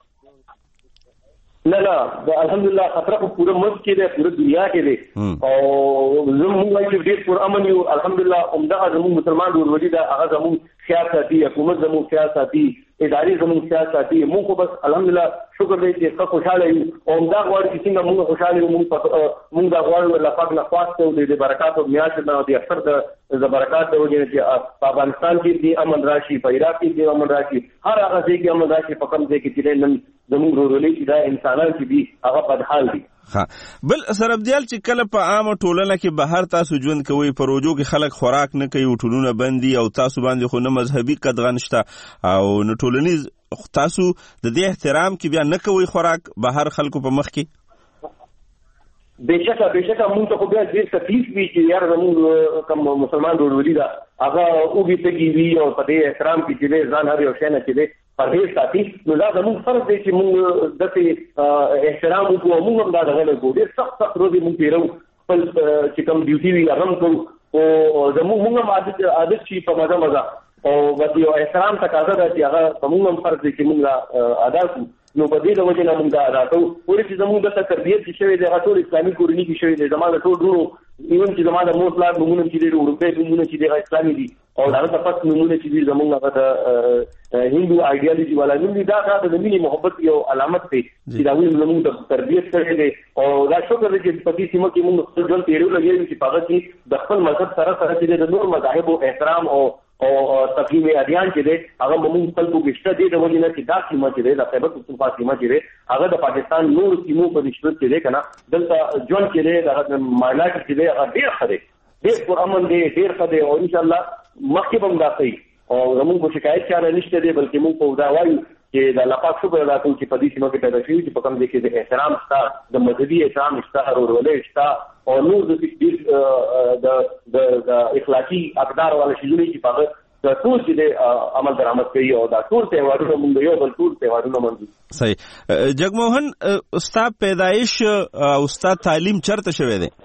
نه نه الحمدلله خطر په پوره ملک کې دی پوره دنیا کې دی او زموږ وایي چې ډېر پر امن یو الحمدلله همدغه زموږ مسلمان ورولي دا هغه زموږ خیال ساتي حکومت زموږ خیال ساتي اداري زموږ خیال ساتي موږ خو بس الحمدلله شکر دی چې ښه خوشحاله یو او همدا غواړي چې څنګه موږ خوشحاله یو موږ دا غواړو الله پاک نه خواست او د برکات او میاشت نه او د اکثر د برکات د وجې چې په افغانستان کې دی امن راشي په عراق کې دی امن راشي هر هغه ځای کې امن راشي په کوم ځای کې چې نن زموږ ورولي چې دا انسانان چې دي هغه په حال دي. ها بل سربدیال چې کله په عامه ټولنه کې بهر تاسو ژوند کوي پروژو کې خلک خوراک نه کوي او ټولونه بندي او تاسو باندې خو نه مذهبي قدغه نشته او نه ټولنیز تاسو د دې احترام کې بیا نه کوي خوراک بهر خلکو په مخ کې بهشکه بهشکه مونږ ته خو بیا ډېر تکلیف وي چې یار زموږ کوم مسلمان ورولي دا هغه اوږې تږي وي او په دې احترام کې چې ځان هر یو شی نه چې دی پرهیز ساتي نو دا زموږ فرض دی چې مونږ داسې احترام وکړو او مونږ هم دا دغه نه کوو ډېر سخت سخت ورځې مونږ تېروو خپل چې کوم ډیوټي وي هغه هم کوو او زموږ مونږ هم عادت عادت شي په مزه مزه او بس یو احترام تقاضا ده چې هغه زموږ هم فرض دی چې مونږ ادا کړو نو په دې د وجې نه مونږ دا ادا کوو ولې چې زموږ دلته تربیت چې شوی دی هغه ټول اسلامي کورنۍ کې شوی دی زما د ټول ورونو ایون چې زما د مور پلار نومونه چې دي اروپایي نومونه چې دي اسلامي دي او هغه څه پس نومونه چې دي زموږ هغه د هندو ایډیالوژي والا نوم دي دا د مینې محبت یو علامت دی چې دا وینم زموږ د تربیت سره دی او دا شکر دی چې په دې سیمه کې موږ خپل ژوند تېرو لګیږو چې په هغه کې د خپل مذهب سره سره چې د نور مذاهبو احترام او او تفهیم ادیان چې دی هغه موږ خپلو کې شته دی د وجې نه چې دا سیمه چې دی د خیبر پختونخوا سیمه چې دی هغه د پاکستان نور سیمو په نسبت چې دی که نه دلته ژوند چې دی دغه معنا چې دی هغه ډېر ښه دی ډېر پر امن دی ډېر ښه دی او انشاءالله مخکې به هم دا کوي او زموږ په شکایت چاره نشته دی بلکې موږ په دا وایو چې د الله پاک شکر ادا کوو چې په دې سیمه کې پیدا شوي چې په کوم ځای کې د احترام شته د مذهبي احترام شته ورورولۍ شته او نور د د اخلاقي اقدار والا شیزونه چې په هغه د ټول چې د عمل درآمد کوي او دا ټول تهوارونه موږ یو بل ټول تهوارونه منځو. صحیح جگموهن ستا پیدایش او ستا تعلیم چرته شوی دی؟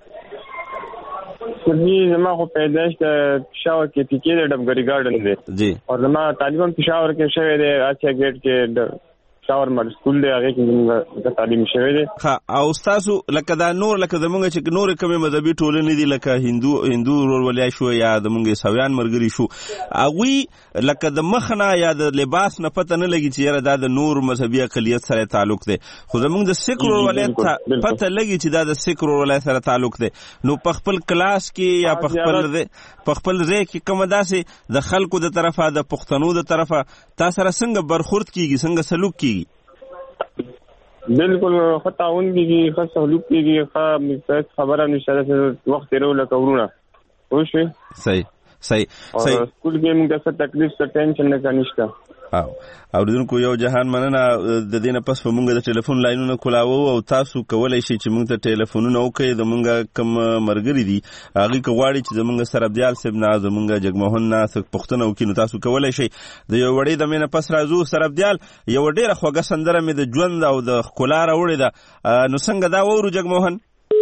جی زما خو پیدایش د پېښور کې پکې د ډبګري ګارډن دی جی او زما تعلیم پېښور کې شوی دی اچھا ګیټ کې پېښور مډ سکول دی هغه کې د تعلیم شوی دی. ها او تاسو لکه دا نور لکه زمونږ چې نور کومه مذهبي ټولنې دي لکه هندو هندو ورولیا شو یا زمونږ عیسویان مرګري شو هغوی لکه د مخ نه یا د لباس نه پته نه لګي چې یاره دا د نور مذهبي اقلیت سره تعلق دی خو زمونږ د سیک ورولیا پته لګي چې دا د سیک ورولیا سره تعلق دی نو په خپل کلاس کې یا په خپل په خپل ځای کې کومه داسې د خلکو د طرفه د پښتنو د طرفه تاسو سره څنګه برخورد کیږي څنګه سلوک کیږي؟ بالکل ښه تعاون کېږي ښه سلوک کېږي ښه خبره نشته داسې وخت تېرو لکه ورونه پوه شوې صحیح صحیح صحیح سکول کې موږ ته څه تکلیف څه ټینشن نه نشته. او اوریدونکو یو جهان مننه د دې نه پس په موږ د ټلیفون لاینونه کولاوو او تاسو کولی شئ چې موږ ته ټلیفونونه وکړئ زموږ کوم ملګري دي هغوی که غواړي چې زموږ سربدیال صاحب نه زموږ جگموهن نه څه پوښتنه وکړي نو تاسو کولی شئ د یو وړې دمې نه پس راځو. سربدیال یوه ډېره خوږه سندره مې د ژوند او د ښکلا راوړې ده نو څنګه دا واورو جگموهن؟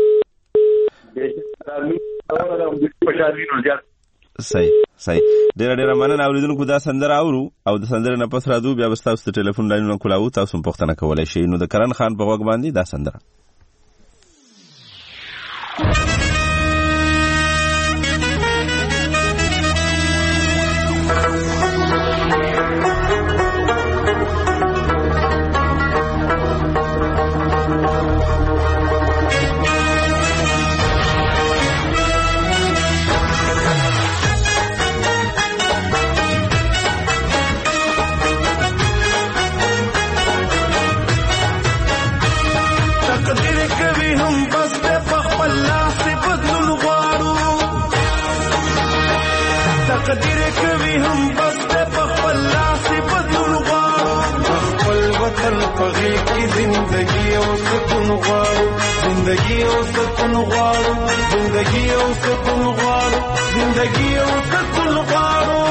صحیح صحیح ډیره ډیره مننه اوریدونکو دا سندره اورو او د سندرې نه پس راځو بیا به ستاسو ته ټلیفون لاینونه کولاوو تاسو هم پوښتنه کولی شئ نو د کرن خان په غوږ باندې دا سندره تقدیر کوي هم بس په خپل لاس بدلون غواړو خپل وطن په غېږ کې زندګي او سکون غواړو زندګي او سکون غواړو زندګي او سکون غواړو زندګي او سکون غواړو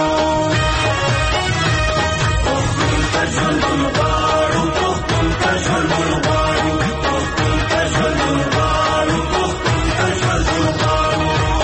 پښتون ته ژوندون غواړو پښتون ته ژوندون غواړو پښتون ته ژوندون غواړو پښتون ته ژوندون غواړو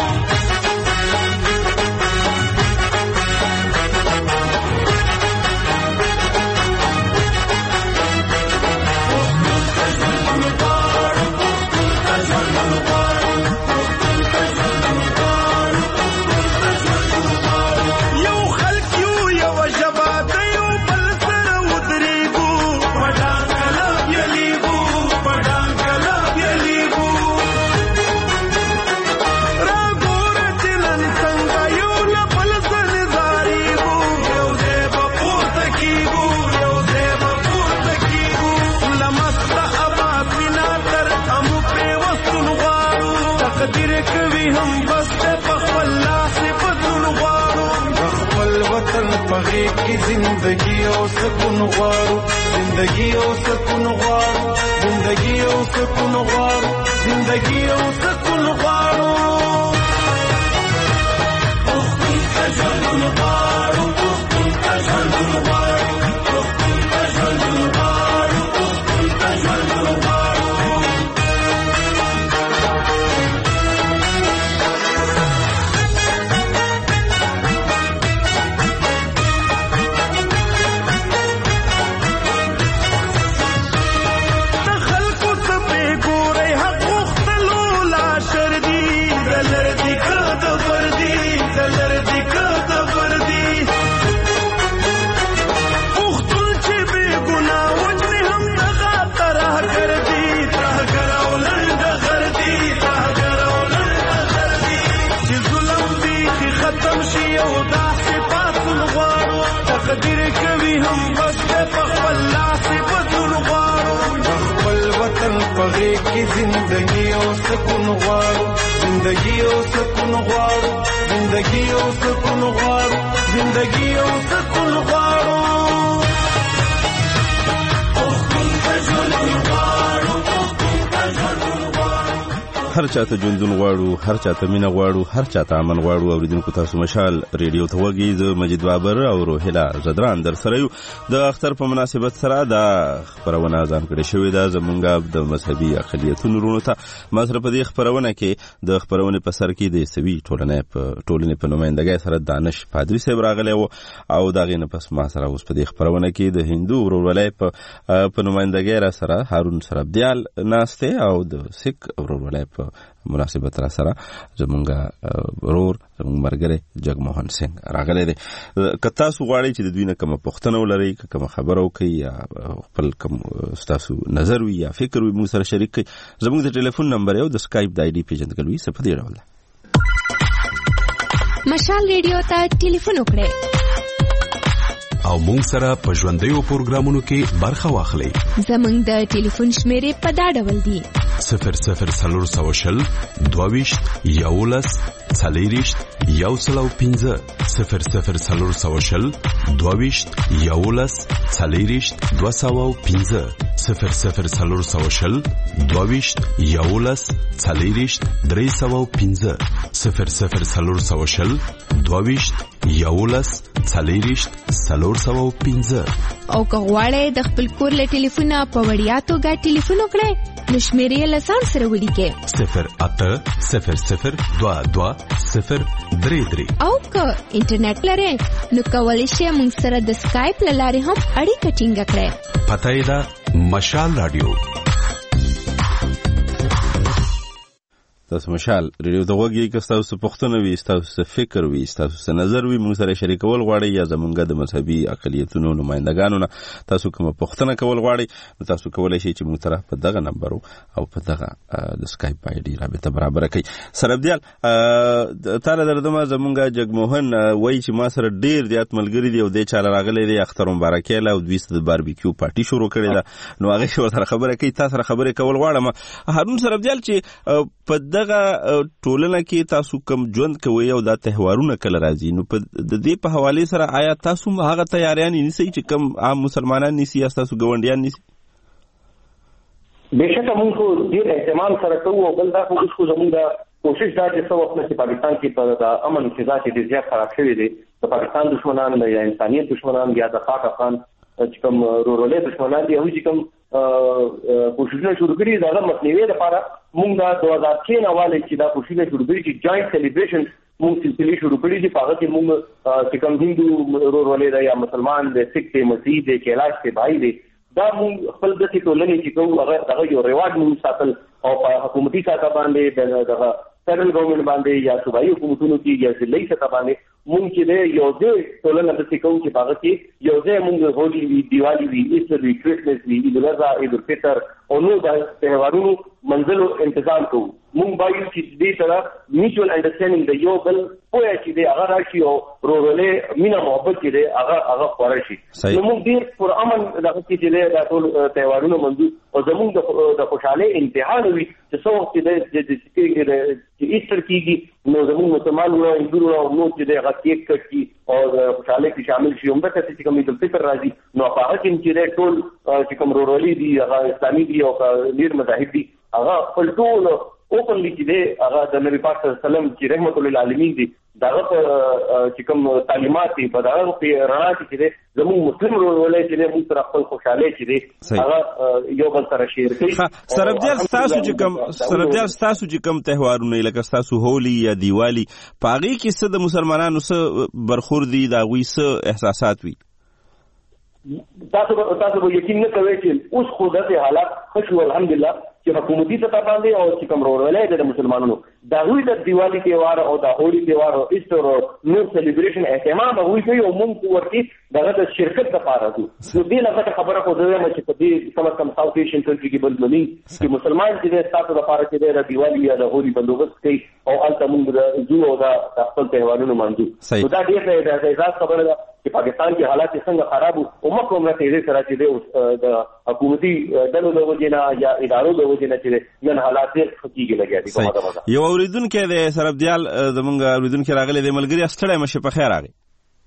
زندگی او سکون غواړو زندگی او سکون غواړو زندگی او سکون غواړو زندگی او سکون غواړو پښتون ته ژوندون غواړو پښتون ته ژوندون غواړو پښتون ته ژوندون غواړو پښتون ته ژوندون غواړو تقدیر کوي هم بس په خپل لاس بدلون غواړو خپل وطن په غېږ کې زندګي او سکون غواړو زندګي او سکون غواړو زندګي او سکون غواړو زندګي او سکون غواړو پښتون ته ژوندون غواړو پښتون ته ژوندون غواړو هر چاته ژوندون غواړو هر چاته مینه غواړو هر چاته امن غواړو اوریدونکو تاسو مشال ریډیو ته وګورئ زه مجید بابر او روهیلا زدران در سره یو د اختر په مناسبت سره دا خبرونه ځان کړی شوې ده زمونږ د مذهبي اقلیتونو رونو ته ما سره په دې خبرونه کې د خبرونه په سر کې د سوي ټولنې په ټولنې په نمائندګۍ سره دانش پادری صاحب راغلی و او دا غینه پس ما سره اوس په دې خبرونه کې د هندو ورورولۍ په په نمائندګۍ را سره هارون سربدیال ناشته او د سیک ورورولۍ په مناسبت را سره زمونږ ورور زمونږ مرګره جگموهن سنگ راغلی دی که تاسو غواړئ چې د دوی نه کومه پوښتنه ولرئ که کومه خبره وکړئ یا خپل کوم ستاسو نظر وي یا فکر وي موږ سره شریک کړئ زمونږ د ټلیفون نمبر یو د سکایپ د آی ډي پیژندګلوي څه په دې ډول ده مشال ریډیو ته ټلیفون وکړئ او مونږ سره په ژوندیو پروګرامونو کې برخه واخلئ زمونږ د ټلیفون شمیرې په دا ډول دي صفر صفر څلور سوه شل دوه ویشت یولس څلېرویشت یو سل او پنځه صفر صفر څلور سوه شل دوه ویشت یولس څلېرویشت دوه سوه او پنځه صفر صفر څلور سوه شل دوه ویشت یولس څلېرویشت درې سوه او پنځه صفر صفر څلور سوه شل دوه ویشت یولس څلېرویشت څلور سوه او پنځه او که غواړئ د خپل کور له ټلیفونه په وړیا توګه ټلیفون وکړئ نو شمیرې له ځان سره ولیکئ صفر اته صفر صفر دوه دوه صفر درې درې او که انټرنیټ لرئ نو کولی شئ موږ سره د سکایپ له لارې هم اړیکه ټینګه کړئ پته یې ده مشال رادیو تاسو مشال ریډیو ته وګورئ که تاسو پوښتنه وي تاسو فکر وي تاسو نظر وي موږ سره شریکول غواړئ یا زمونږ د مذهبي اقلیتونو نمائندګانو نه تاسو کومه پوښتنه کول غواړئ نو تاسو کولای شئ چې موږ سره په دغه نمبر او په دغه د سکایپ آی ډي رابطه برابر کړئ سربدیال تعالی دردمه زمونږ جگموهن وایي چې ما سره ډیر زیات ملګری دی او د چاله راغلی دی اختر مبارکي له دوی ست باربیکیو پارټي شروع کړې ده نو هغه ورته خبره کوي تاسو سره خبره کول غواړم هارون سربدیال چې په دغه ټولنه کې تاسو کوم ژوند کوي او دا تهوارونه کله راځي، نو په د دې په حواله سره آیا تاسو هغه تیاریان نیسئ چې کوم عام مسلمانان نیسي یا تاسو ګوندیان نیسي؟ بهشکه موږ خو ډېر اهتمام سره کوو، بل دا خو اوس خو زموږ د کوشش دا چې څه وخت چې پاکستان کې په د امن فضا کې ډېر زیات خراب شوی دی، د پاکستان دشمنان یا انسانیت دشمنان یا د پاک افغان چې کوم رورولې دشمنان دي، هغوی چې کوم کوششونه شروع کړي د هغه مخنیوي لپاره موږ دا دوه هزار کې نه والي چې دا کوششونه شروع کړي چې جوائنټ سیلیبریشن موږ سلسلې شروع کړي چې په هغه کې موږ چې کوم هندو رورولې دی یا مسلمان دی، سکھ دی، مسیحي دی، کیلاش دی، بھائی دی، دا موږ خپل د ټولنې چې کوم هغه هغه یو رواج موږ ساتل او په حکومتي سطح باندې دغه فدرل ګورنمنت باندې یا صوبایي حکومتونو کې یا ضلعي سطح باندې مونږ چې د یو ځای ټولنه د سکو چې هغه کې یو ځای مونږ هولي وي، دیوالي وي، ایسټر وي، کرسمس وي، عید الاضحى، عید الفطر او نو د تهوارونو منځلو تنظیم کوو. مونږ باید چې دې سره میوچوال انډرستانډینګ د یو بل پوهه چې دی هغه راشي او ورورولې مینا محبت چې دی هغه هغه خور شي. نو مونږ ډېر پر امن دغه کې چې دی دا ټول تهوارونه منځو او زمونږ د خوشحالۍ انتها نه وي چې څو وخت دی چې ایسټر کېږي نو زمونږ مسلمان ورو هندو ورو نو چې دی هغه کیک کټي او خوشحالۍ کې شامل شي. همدغه چې کوم عید الفطر راځي نو په هغه کې چې دی ټول چې کوم ورورولي دي هغه اسلامي دي او ډېر مذاهب دي هغه خپل ټول اوپنلی چې دی هغه د نبی پاک صلی الله علیه وسلم چې رحمت للعالمین دي دغه چې کوم تعلیمات دي په دغه په رڼا کې دی زموږ مسلم ورولې چې موږ سره خپل خوشاله چې دی هغه یو بل سره شیر کوي. سربجل تاسو چې کوم سربجل تاسو چې کوم تهوارونه لکه تاسو هولي یا دیوالی پاغي کې څه د مسلمانانو څه برخوردي دا وی څه احساسات وي؟ تاسو تاسو به یقین نه کوئ چې اوس خو دغه حالات خوشو الحمدلله چې حکومتي سطح باندې او چې کوم ورولې د مسلمانانو دا وی د دیوالی تهوار او د هولي تهوار او ایسټر او نور سلیبریشن اهتمام وی کوي او موږ ورته دغه د شرکت لپاره دي. نو دې لپاره خبره خو زه یم چې په دې کم کم ساوث ایشین کنټری کې بل مني چې مسلمان چې تاسو لپاره چې د دیوالی یا د هولي بندوبست کوي او الته موږ د زو او د خپل تهوارونو منځو نو دا ډېر د اعزاز خبره ده چې پاکستان کې حالات څنګه خراب او مکه عمره تیزی سره چې د حکومتي ډلو د وجنه یا ادارو د وجنه چې نن حالات ډېر خطیږي لګیا دي. کومه ده یو اوریدونکو د سربدیال زمونږ اوریدونکو راغلي د ملګری ستړی مشه په خیر راغی.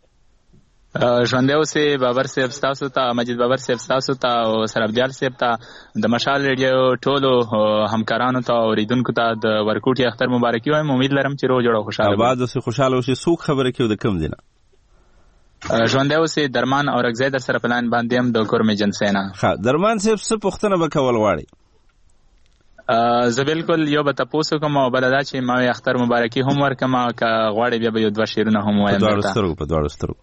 ژوندی اوسې بابر صاحب ستاسو ته، مجید بابر صاحب ستاسو ته او سربدیال صاحب ته د مشال ریډیو ټولو همکارانو ته او اوریدونکو ته د ورکوټي اختر مبارکي وایم. امید لرم چې روغ جوړ او خوشاله آباد اوسې خوشاله اوسې. څوک خبره کوي د کوم دینه؟ ژوندی اوسې درمان او رګزی در سره پلان باندې هم د کورم ایجنسی نه. ښه درمان صاحب څه پوښتنه به کول غواړئ؟ زه بالکل یو به تاسو کوم او بل دا چې ما اختر مبارکي هم ورکم که غواړي بیا به یو دوه شعرونه هم وایم. په دواړو سترګو په دواړو سترګو.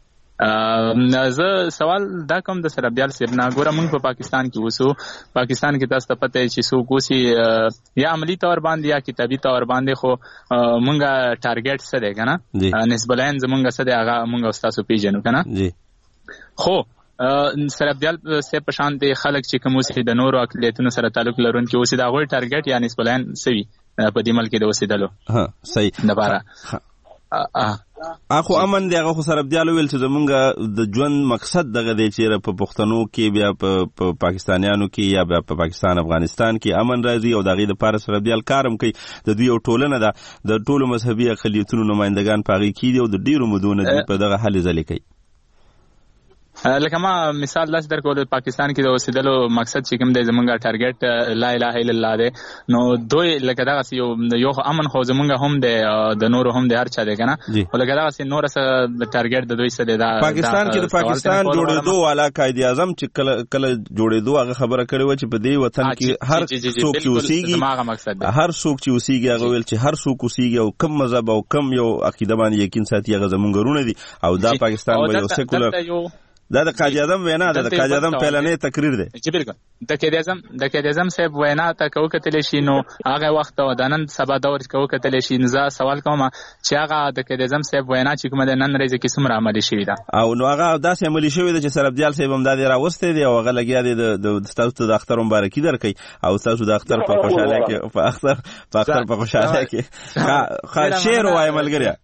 زه سوال دا کوم د سربیال صاحب نه، ګوره موږ په پاکستان کې اوسو، پاکستان کې تاسو ته پته چې څوک اوسي یا عملی طور باندې یا کتابي طور باندې، خو موږ ټارګټ څه دی که نه نسبتاً زموږ څه دی هغه موږ ستاسو پیژنو که نه. خو سربیال صاحب په شان د خلک چې کوم اوسي د نورو اقلیتونو سره تعلق لرونکي اوسي د هغوی ټارګټ یا نسبتاً څه وي په دې ملک کې د اوسېدلو صحیح دپاره؟ اخو امن دی هغه خو سربدیال ویل چې زمونږ د ژوند مقصد دغه دی چې په پښتنو کې بیا په پاکستانیانو کې یا بیا په پاکستان افغانستان کې امن راځي او د هغې دپاره سربدیال کار هم کوي. د دوی یو ټولنه ده د ټولو مذهبي اقلیتونو نمایندګان په هغې کې دي او د ډېرو مودو نه دوی په دغه هلې ځلې کوي. لکه ما مثال داسې درکول پاکستان کې د اوسېدلو مقصد چې کوم دی زمونږ ټارګټ لا اله الا الله دی، نو دوی لکه دغسې یو یو امن خو زمونږ هم دی د نورو هم دی هر چا دی که نه، خو لکه دغسې نوره څه ټارګټ د دوی څه دی دا پاکستان کې د پاکستان جوړېدو والا قائد اعظم چې کله کله جوړېدو هغه خبره کړې وه چې په دې وطن کې هر څوک چې اوسېږي هر څوک چې اوسېږي هغه ویل چې هر څوک اوسېږي او کم مذهب او کم یو عقیده باندې یقین ساتي هغه زمونږ ورونه دي او دا پاکستان به یو سیکولر دا د قائد اعظم وینا ده. د قائد اعظم پهلنی تقریر دی چې بالکل د قائد اعظم د قائد اعظم صاحب وینا ته کو کتلی شي نو هغه وخت او د نن سبا دور کو کتلی شي. نو سوال کوم چې هغه د قائد اعظم صاحب وینا چې کومه د نن ورځې کې څومره عملي شوې ده او نو هغه داسې عملي شوې ده چې سربدیال صاحب هم دا دی راوستی دی او هغه لګیا دی د تاسو د اختر مبارکي درکوي او تاسو د اختر په خوشحالۍ کې په اختر په اختر په خوشحالۍ کې شعر وایي ملګریا.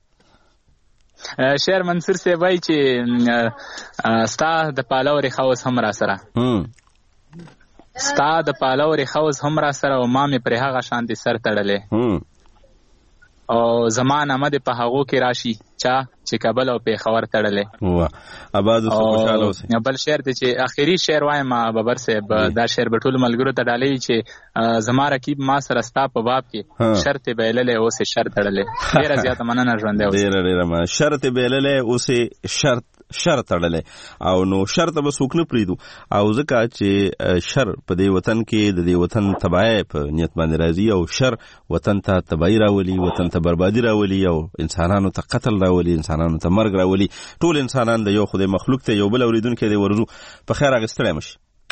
شعر منصور صاحب وایي چې ستا د پالو ریخه اوس هم را سره ستا د پالو ریخوز هم را سره او ما مې پر هغه شانتي سر تړلې او زمان آمد په هغو کې راشي چا چې کابل او پیښور تړلې واه آباد اوسه خوشاله اوسه. بل شعر دی چې اخیری شعر وایم بابر صاحب دا شعر به ټول ملګرو ته ډالۍ چې زما رقیب ما سره ستا په باب کې شرط بیللې اوسه شرط تړلې. ډیره زیاته مننه ژوند دی. ډیره ډیره مننه. شرط بیللې اوسه شرط شر تړلې او نو شرط به څوک نه پریدو او ځکه چې شر په دې وطن کې د دې وطن تباہی په نیت باندې راځي او شر وطن ته تباہی راولي، وطن ته بربادي راولي او انسانانو ته قتل راولي، انسانانو ته مرګ راولي. ټول انسانان د یو خدای مخلوق ته یو بل اوریدونکو دی ورزو په خیر اغستړی مش.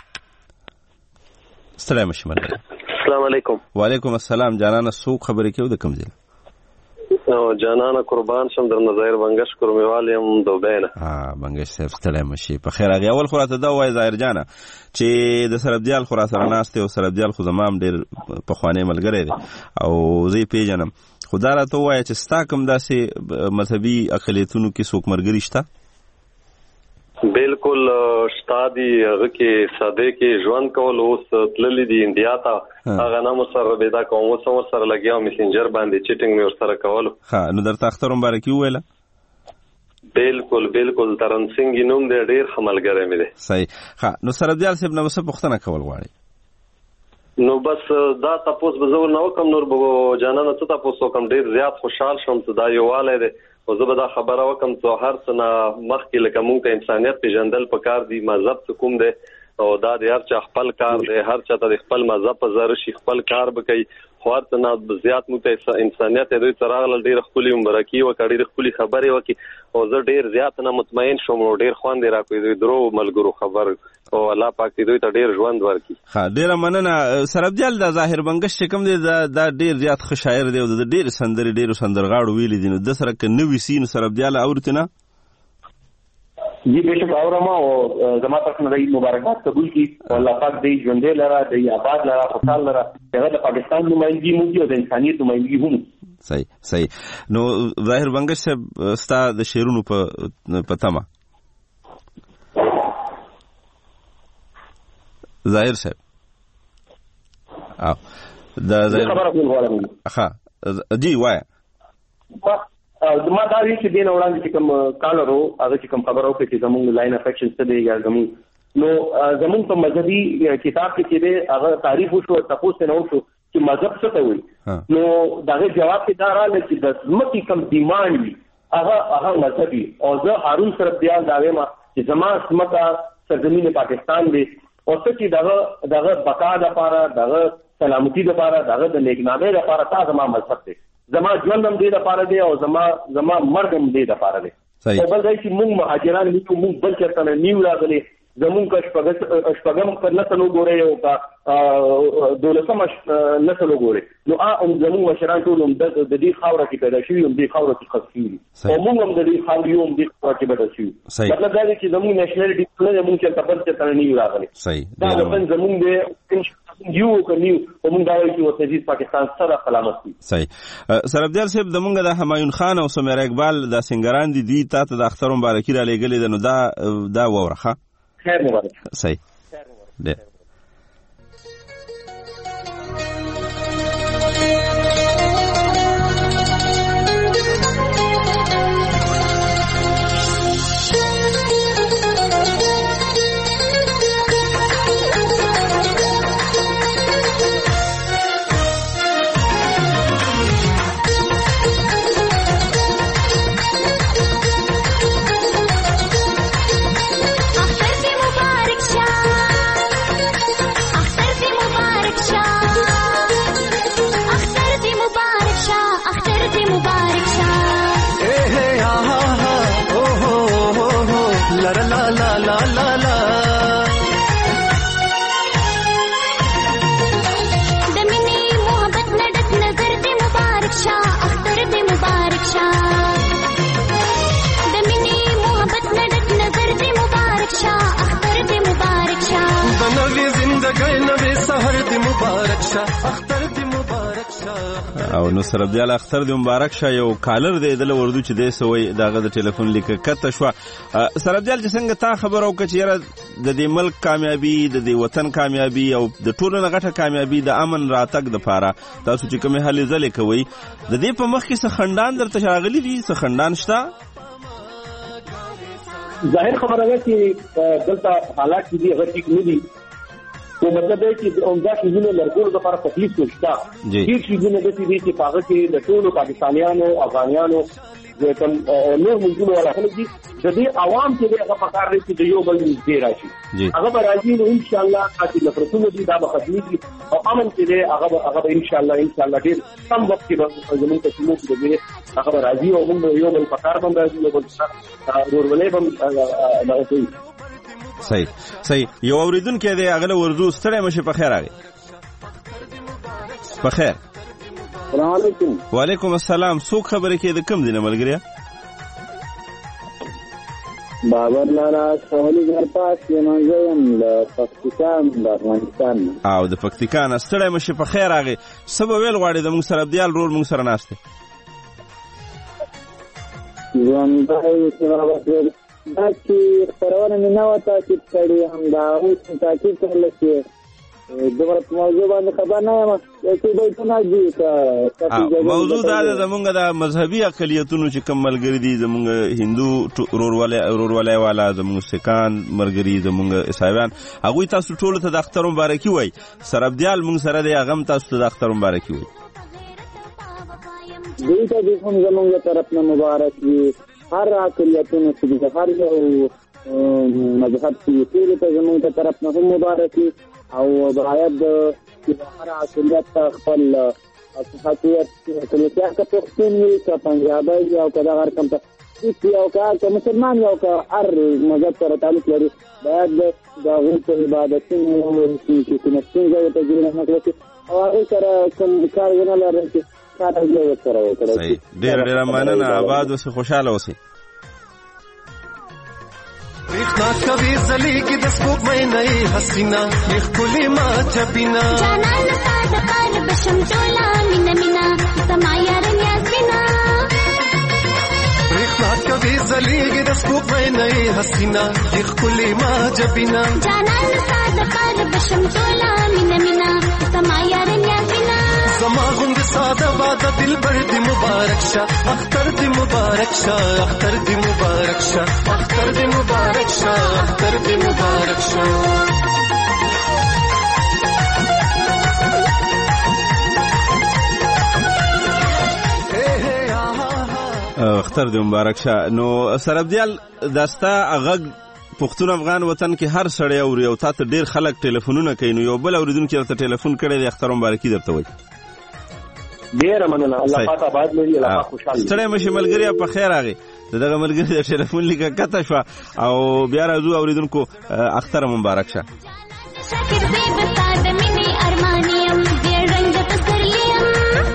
السلام علیکم. السلام علیکم. وعلیکم السلام. جانانه سو خبرې کېو د کوم ځای؟ او جانانه قربان شم در نظر بنگش کرمیوالیم دوبینه. ها بنگش صاحب ستړی مشي په خیر هغه اول خراته دا وای ظاهر جانه چې د سربدیال خرا سره ناشته او سربدیال خو زمام ډیر په خوانې ملګری دی او زی پیژنم خدا را ته وای چې ستا کوم داسې مذهبي اقلیتونو کې څوک مرګري شته؟ بالکل شتادي هغه کې ساده کې ژوند کول اوس تللی دی انډیا ته هغه نام سره به دا کوم سم سره لګیا میسنجر باندې چیټینګ مې ور سره کول. ها نو درته اختر مبارک ویله. بالکل بالکل ترن سنگ نوم دې ډیر خملګره مې ده. صحیح. ها نو سربدیال صاحب نو څه پوښتنه کول غواړي؟ نو بس دا تاسو به زور نه وکم نور به جانانه څه تاسو کوم ډیر زیات خوشحال شوم ته دا یو واله ده او زه به دا خبره وکم ته هر څه نه مخکې لکه مونږ ته انسانیت پیژندل پکار دی، مذهب څه کوم دی او دا د هر چا خپل کار دی، هر چا ته خپل مذهب په زر شي خپل کار وکړي خو هر څه نه زیات مونږ ته انسانیت دوی تراغل ډیر خپل مبارکي وکړي ډیر خپل خبرې وکړي او زه ډیر زیات نه مطمئن شوم او ډیر خوان دی راکوي دوی درو ملګرو خبر او الله پاک دې دوی ته ډیر ژوند ورکړي. ها ډیره مننه. سربدیال د ظاهر بنگش چې کوم دی دا ډیر زیات ښه شاعر دی او د ډیر سندري ډیر سندرغاړو ویلي دي نو د سره ک نوې سین سربدیال اورته نه جی بشک اورما او زما طرف نه دی مبارکباد قبول کی او الله پاک دې ژوندې لرا دې آباد لرا خوشحال لرا هغه د پاکستان نمائندګي مو او د انسانيت نمائندګي هم. صحیح صحیح. نو ظاهر بنگش صاحب ستا د شعرونو په پتما ظاهر صاحب او دا ظاهر ها جی وای ما دا وی چې دین وړاندې چې کوم کالرو هغه چې کوم خبرو کې چې زموږ لاین افیکشن څه دی یا زموږ نو زموږ په مذهبي کتاب کې چې هغه تعریف وشو تاسو نه وشو چې مذهب څه ته وایي نو داغه جواب کې دا راځي چې د مکه کم ډیماند وي هغه هغه مذهبي او زه هارون سربدیال دا وایم چې زما سمته سرزمین پاکستان دی او څه چې دغه دغه بقا لپاره دغه سلامتی لپاره دغه د نیکنامۍ لپاره تاسو ما مذهب دی زما ژوندم دې لپاره دی او زما زما مرګم دې لپاره دی. او بل ځای چې موږ مهاجران نیو موږ بل چېرته نه نیو راغلي زمونږ شپږم نسل وګورئ او دولسم نسل وګورئ نو هم زمونږ مشران ټول هم د دې خاوره کې پیدا شوي هم دې خاوره کې ښخ شوي او موږ هم د دې خاورې یو هم دې خاوره کې پیدا شوي. مطلب دا دی چې زمونږ نیشنلټي نه دی موږ چېرته بل چېرته نه نیو راغلي دا وطن زمونږ دی یو کنیو او موږ دا وایو چې وطن پاکستان سره سلامت وي. صحیح. سربدیال صاحب د موږ د همایون خان او سمیرا اقبال د سنگران دي دوی تاسو د اختر مبارکي را لېږلې ده نو دا دا وورخه خیر مبارک. صحیح. ډېر زندګۍ نوې سحر دې مبارک شه اختر دې مبارک شه. او نو سره بیا اختر دی مبارک شه یو کالر دی د اردو چې دی سوی داغه د ټلیفون لیکه کته شو سره بیا چې څنګه تا خبرو کچ یره د دې ملک کامیابی د دې وطن کامیابی او د ټولو غټه کامیابی د امن راتګ د پاره تاسو چې کومه حل زله کوي د دې په مخ کې څه خندان درته شاغلي دي څه خندان شته ظاهر خبره ده چې دلته حالات دي هغه ټیک نه دي او مطلب دی چې عمده شیزونه لرګولو لپاره تکلیف نشته ډېر شیزونه داسې دي چې په هغه کې د ټولو پاکستانیانو افغانیانو د کوم نور ملکونو والا خلک دي د دې عوام چې دی هغه په کار دی چې د یو بل نږدې راشي هغه به راځي نو انشاءالله چې نفرتونه دي دا به ختمېږي او امن چې دی هغه هغه به انشاءالله انشاءالله ډېر کم وخت کې به زموږ تصمیمونه چې دی هغه به راځي او موږ یو بل په کار به هم راځي یو بل ورورولۍ به هم دغه کوي صحیح صحیح یو اوریدونکی دی هغه اردو ستړی مشه په خیر راغی په خیر السلام علیکم وعلیکم السلام څوک خبرې کې د کم دینه ملګری بابر لالا سوالی غر پاس یمنځم د پاکستان د افغانستان او د پاکستان ستړی مشه په خیر راغی سبب ویل غواړي د موږ سره دیال رول موږ سره ناشته ژوندای سره دا چې خبرونه نه نو تاسو کړي هم دا اوس تاسو کړل چې دغه موضوع باندې خبر نه یم چې دوی څنګه دي موضوع دا زمونږ د مذهبي اقلیتونو چې کوم ملګری دي زمونږ هندو رورواله رورواله والا زمونږ سکان ملګری زمونږ عیسایان هغه تاسو ټول ته د اختر مبارکي وای سربدیال مونږ سره دی هغه تاسو ته د اختر مبارکي وای دوی ته د کوم زمونږ طرف نه مبارک وي هر اقلیتونو چې د هر یو مذهب کې ټول ته زموږ طرف نه هم مبارک او باید چې هر اقلیت خپل حقیقت کله چې پښتون وي که پنجابي او که هر کوم ته او که مسلمان او که هر مذهب سره تعلق لري باید د هغوی په عبادتونو کې کومه ستونزه ته ځای نه کړي او هغوی سره کوم کار ونه لري چې صحیح ډیر ډیر مننه آباد اوسئ خوشاله اوسئ ریخنا کوي زلیګي د سپوږمۍ نه حسینا یخ کلی ما چبینا جانان تا د قلب شمټولا مینا مینا سما یار یاسینا ریخنا کوي زلیګي د سپوږمۍ نه حسینا یخ کلی ما چبینا جانان تا د قلب شمټولا مینا مینا سما یار یاسینا زما غوند ساده باده دلبر دی مبارک شه اختر دی مبارک شه اختر دی مبارک شه اختر دی مبارک شه اختر دی مبارک شه اختر دی مبارک شه نو سربدیال داستا اغه پښتون افغان وطن کې هر سړی اوري او تاسو ډیر خلک ټلیفونونه کوي نو یو بل اوریدونکو ته ټلیفون کړي د اختر مبارکي درته وایي ډیر مننه الله پاک آباد لري الله پاک خوشاله ستړی مشه ملګری په خیر راغی دغه ملګری د ټلیفون لیکه کته شو او بیا راځو اوریدونکو اختر مبارک شه شاکر دې بساد منی ارمانیم دې رنگ تسلیم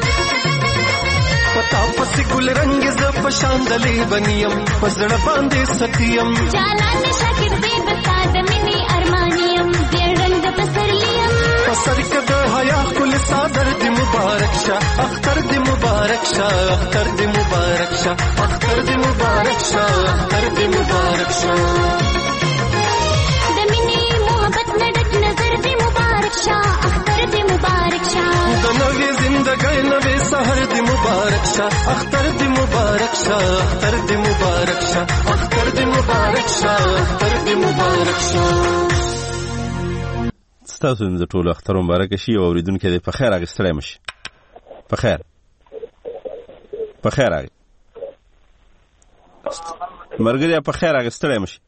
پتا پس ګل رنگ ز پشاندلې بنیم پزړ باندې ستیم جانان شاکر دې بساد منی ارمانیم دې رنگ تسلیم پسر کده حیا کل صادر دی مبارک شه اختر دی مبارک شه اختر دی مبارک شه اختر دی مبارک شه اختر دی مبارک شه د مینې محبت نډک نظر دی مبارک شه اختر دی مبارک شه د نوې زندګۍ نوې سحر دی مبارک شه اختر دی مبارک شه اختر دی مبارک شه اختر دی مبارک شه اختر دی مبارک شه تاسو د ټول اختر مبارک شي او اوریدونکو دې په خیر اغستړی مشي په خیر په خیر اغ مرګریا په خیر اغستړی مشي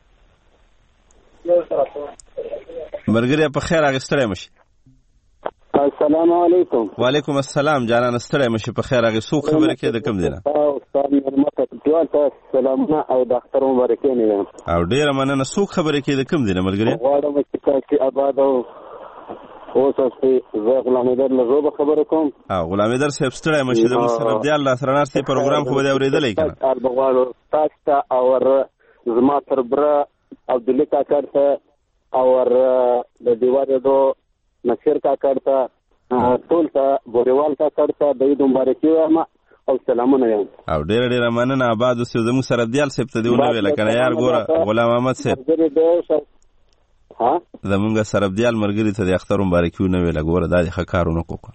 مرګریا په خیر اغستړی مشي السلام علیکم وعلیکم السلام جانان ستړی مشي په خیر اغ سو خبره کې د کم دینه استاد مرمت ټول تاسو سلامونه او د اختر مبارک نه او ډیر مننه سو خبره کې د کم دینه مرګریا غواړم چې تاسو آباد او اوس چې زه غلام در له زوبه خبره کوم او غلام در صاحب ستړی مشي د مصرف دی الله سره ناشته پروګرام خو به اوریدلې کنه البغواړو تاسو او زما تر بر عبد الله کاکړ ته او د دیواره دو نصیر کاکړ ته ټول ته بوريوال کا کړه د عید مبارکي وایم او سلامونه یم. او ډېر ډېر مننه آباد اوسې زموږ سره دیال صاحب ته دیونه ویل کنه یار ګوره غلام احمد صاحب ها زمونږ سره دیال مرګري ته د اختر مبارکي ونه ویل ګوره دا ښه کارونه کوکو.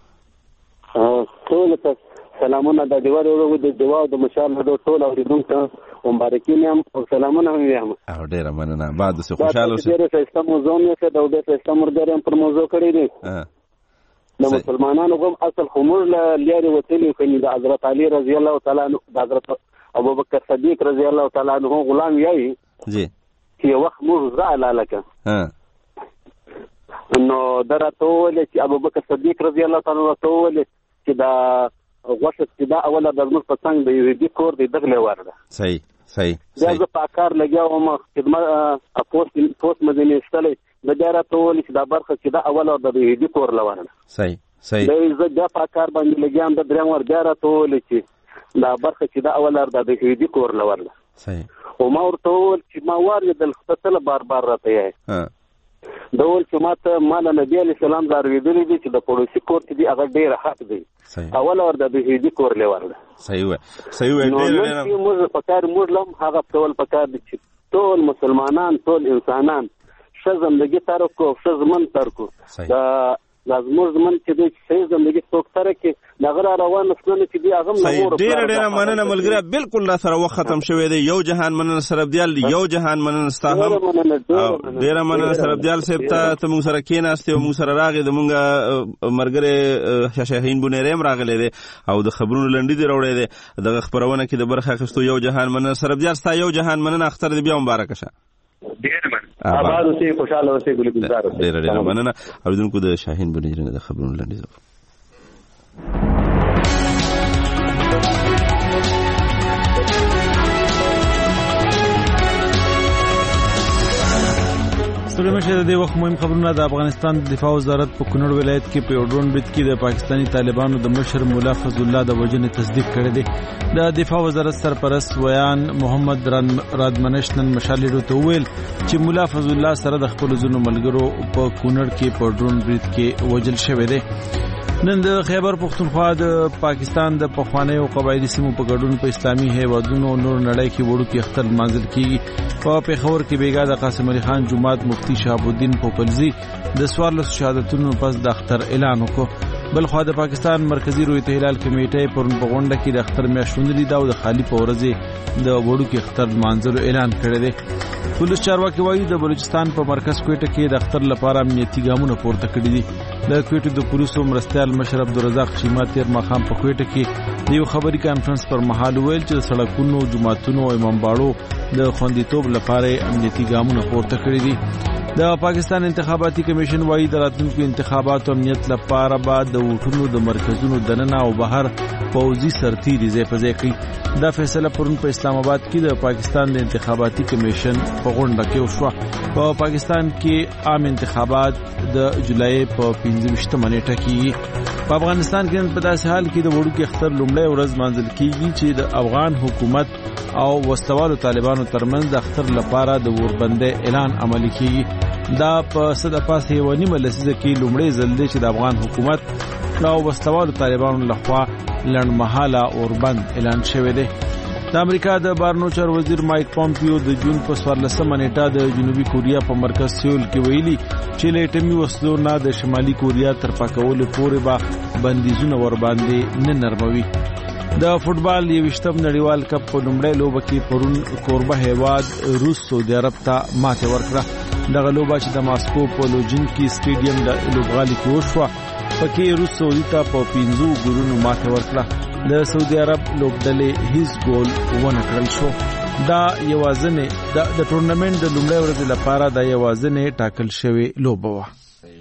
ټول ته سلامونه د دیوال ورو د دیوال د مشال د ټول اوریدونکو مبارکي یم او سلامونه هم یم. او ډېر مننه آباد اوسې خوشاله اوسې. ډېر ښه موضوع نه څه د ډېر ښه مرګري پر موضوع کړی دی. د مسلمانانو کوم اصل خمور لري وتلی کني د حضرت علي رضی الله تعالی عنہ د حضرت ابوبکر صدیق رضی الله تعالی عنہ غلام یای جی چې وخت موږ زعل لکه ها نو درته ولې چې ابوبکر صدیق رضی الله تعالی عنہ ته ولې چې دا غوښه چې دا اوله د موږ په څنګه د یوه دي کور دی دغه ورده صحیح صحیح دا زه په کار لګیاو ما خدمت اپوست پوسټ مدینه استلې د ډیره ته ولې چې دا برخه چې دا اوله د یوه دي کور لورده صحیح صحیح دا زه د په کار باندې لګیام د دریم ور ډیره ته ولې چې دا برخه چې دا اوله د یوه دي کور لورده صحیح او ما ورته ول چې ما واردل خپل بار بار راته یې ها دا ول چې ماته مال نبی علی سلام دار ویلي دي چې د پړوسی کور کې دی هغه ډیر حق دی اول ور د دې دې کور لورده صحیح و صحیح و ډیر ډیر موږ په کار موږ لم هغه ټول په کار دي چې ټول مسلمانان ټول انسانان شزم دغه ترکو شزمن ترکو دا لازم زمون چې د صحیح زندگی څوک سره کې نغره روان نسنه چې دی هغه نور ډیر ډیر مننه ملګری بالکل را سره وخت ختم شوی دی یو جهان مننه سره دیال یو جهان مننه ستاهم ډیر مننه سره دیال سپ ته ته موږ سره کېناسته او موږ سره راغی د موږ مرګره شاهین بونیرم راغلی دی او د خبرونو لنډی دی راوړی دی د خبرونه کې د برخه اخستو یو جهان مننه سره دیال ستا یو جهان مننه اختر دی بیا مبارک شه. ډیر مننه آباد اوسې خوشاله اوسې ګل گزار اوسې ډیر ډیر مننه اوریدونکو د شاهین بنیرنه د خبرونو لنډیز. ستړي مشه د وخت مهم خبرونه د افغانستان د دفاع وزارت په کونړ ولایت کې په ډرون برید کې د پاکستانی طالبانو د مشر مولا فضل الله د وجنې تصدیق کړی دی. د دفاع وزارت سرپرست ویان محمد رادمنشنن مشالې ته ویل چې مولا فضل الله سره د خپل زونو ملګرو په کونړ کې په ډرون برید کې وجل شوی دی. نن د خیبر پختونخوا د پاکستان د پخوانیو قبایلی سیمو په ګډون په اسلامي هیوادونو نور نړۍ کې وړو کې اختر منځل کیږي. په پیښور کې بیګا د قاسم علي خان جماعت مفتی شهاب الدین پوپلزی د سوارلس شهادتونو پس د اختر اعلان وکړ. بل خو د پاکستان مرکزی رویت هلال کمیټې پرون په غونډه کې د اختر میاشتونه دي دا د خالی په ورځې د وړو کې اختر منځل اعلان کړی دی. پولیس چارواکي وایي د بلوچستان په مرکز کوټه کې د اختر لپاره امنیتي ګامونه پورته کړي دي. د کوټې د پولیسو مرستيال مشر عبدالرزاق شیما تیر ماخام په کوټه کې د یو خبري کانفرنس پر مهال ویل چې د سړکونو جماعتونو او امامباړو د خوندیتوب لپاره امنیتي ګامونه پورته کړي دي. د پاکستان انتخاباتي کمیشن وایي د راتلونکو انتخاباتو امنیت لپاره به د ووټونو د مرکزونو دننه او بهر پوځي سرتیري ځای په ځای کوي. دا فیصله پرون په اسلام آباد کې د پاکستان د انتخاباتي کمیشن په غونډه کې وشوه. په پاکستان کې عام انتخابات د جولای په پنځه نیټه کې. په افغانستان کې په داسې حال کې د وړو کې اختر لومړی ورځ منځل کیږي چې د افغان حکومت او وسوالو طالبانو ترمنځ د اختر لپاره د وربندۍ اعلان عملي کیږي. دا په صد پاسه یو نیمه لسیزه کې لومړی ځل دی چې د افغان حکومت او وسوالو طالبانو لخوا لړمحاله اوربند اعلان شوی دی. د امریکا د بارنو چار وزیر مایک پومپیو د جون په څوارلسمه نیټه د جنوبي کوریا په مرکز سیول کې ویلي چې له اټومي وسلو نه د شمالي کوریا تر پاکولو پورې به بندیزونه ور باندې نه نرموي. د فوتبال یوشتم نړیوال کپ په لومړۍ لوبه کې پرون کوربه هیواد روس سعودي عرب ته ماته ورکړه. دغه لوبه چې د ماسکو په لوجینکی سټیډیم د لوبغالي کې وشوه پکې روس سعودي ته په پنځو ګولونو ماته ورکړه. د سعودي عرب لوبډلې هیڅ ګول ونه کړل شو. دا یوازینې د ټورنمنت د لومړۍ ورځې لپاره د یوازینې ټاکل شوی لوبه وه.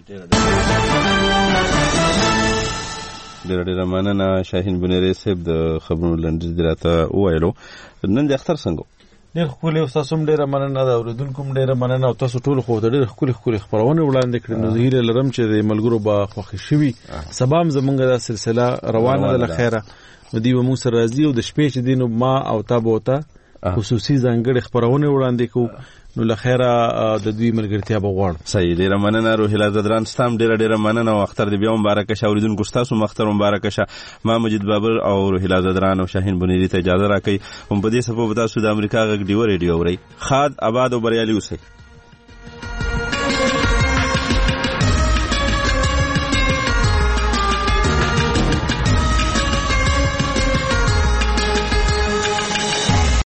ډېر ډېر مننه شاهین بنيري صاحب د خبرونو لنډیز دراته وایلو. نن د اختر څنګه ډېر خولي تاسو هم ډېر مننه دا اوریدونکو هم ډېر مننه او تاسو ټول خو ډېر خولي خولي خبرونه وړاندې کړې. نو زه لرم چې د ملګرو با خوښي شوي سبا هم زمونږ دا سلسله روانه ده. لخيره ودی و موږ سره راځي او د شپې چې دینو ما او تا بوته خصوصي ځانګړي خبرونه وړاندې کوو نو لخيره د دوی ملګرتیا بغواړ. صحیح، ډیره مننه روهیله زدران، ستام ډیره ډیره مننه او اختر دې بیا مبارک شه. اوریدونکو تاسو مختر مبارک شه. ما مجید بابر او روهیله زدران او شاهین بنيري ته اجازه راکړئ. هم په دې سبب تاسو د امریکا غږ ډیو ریډیو اورئ. خاد آباد او بریالي اوسئ.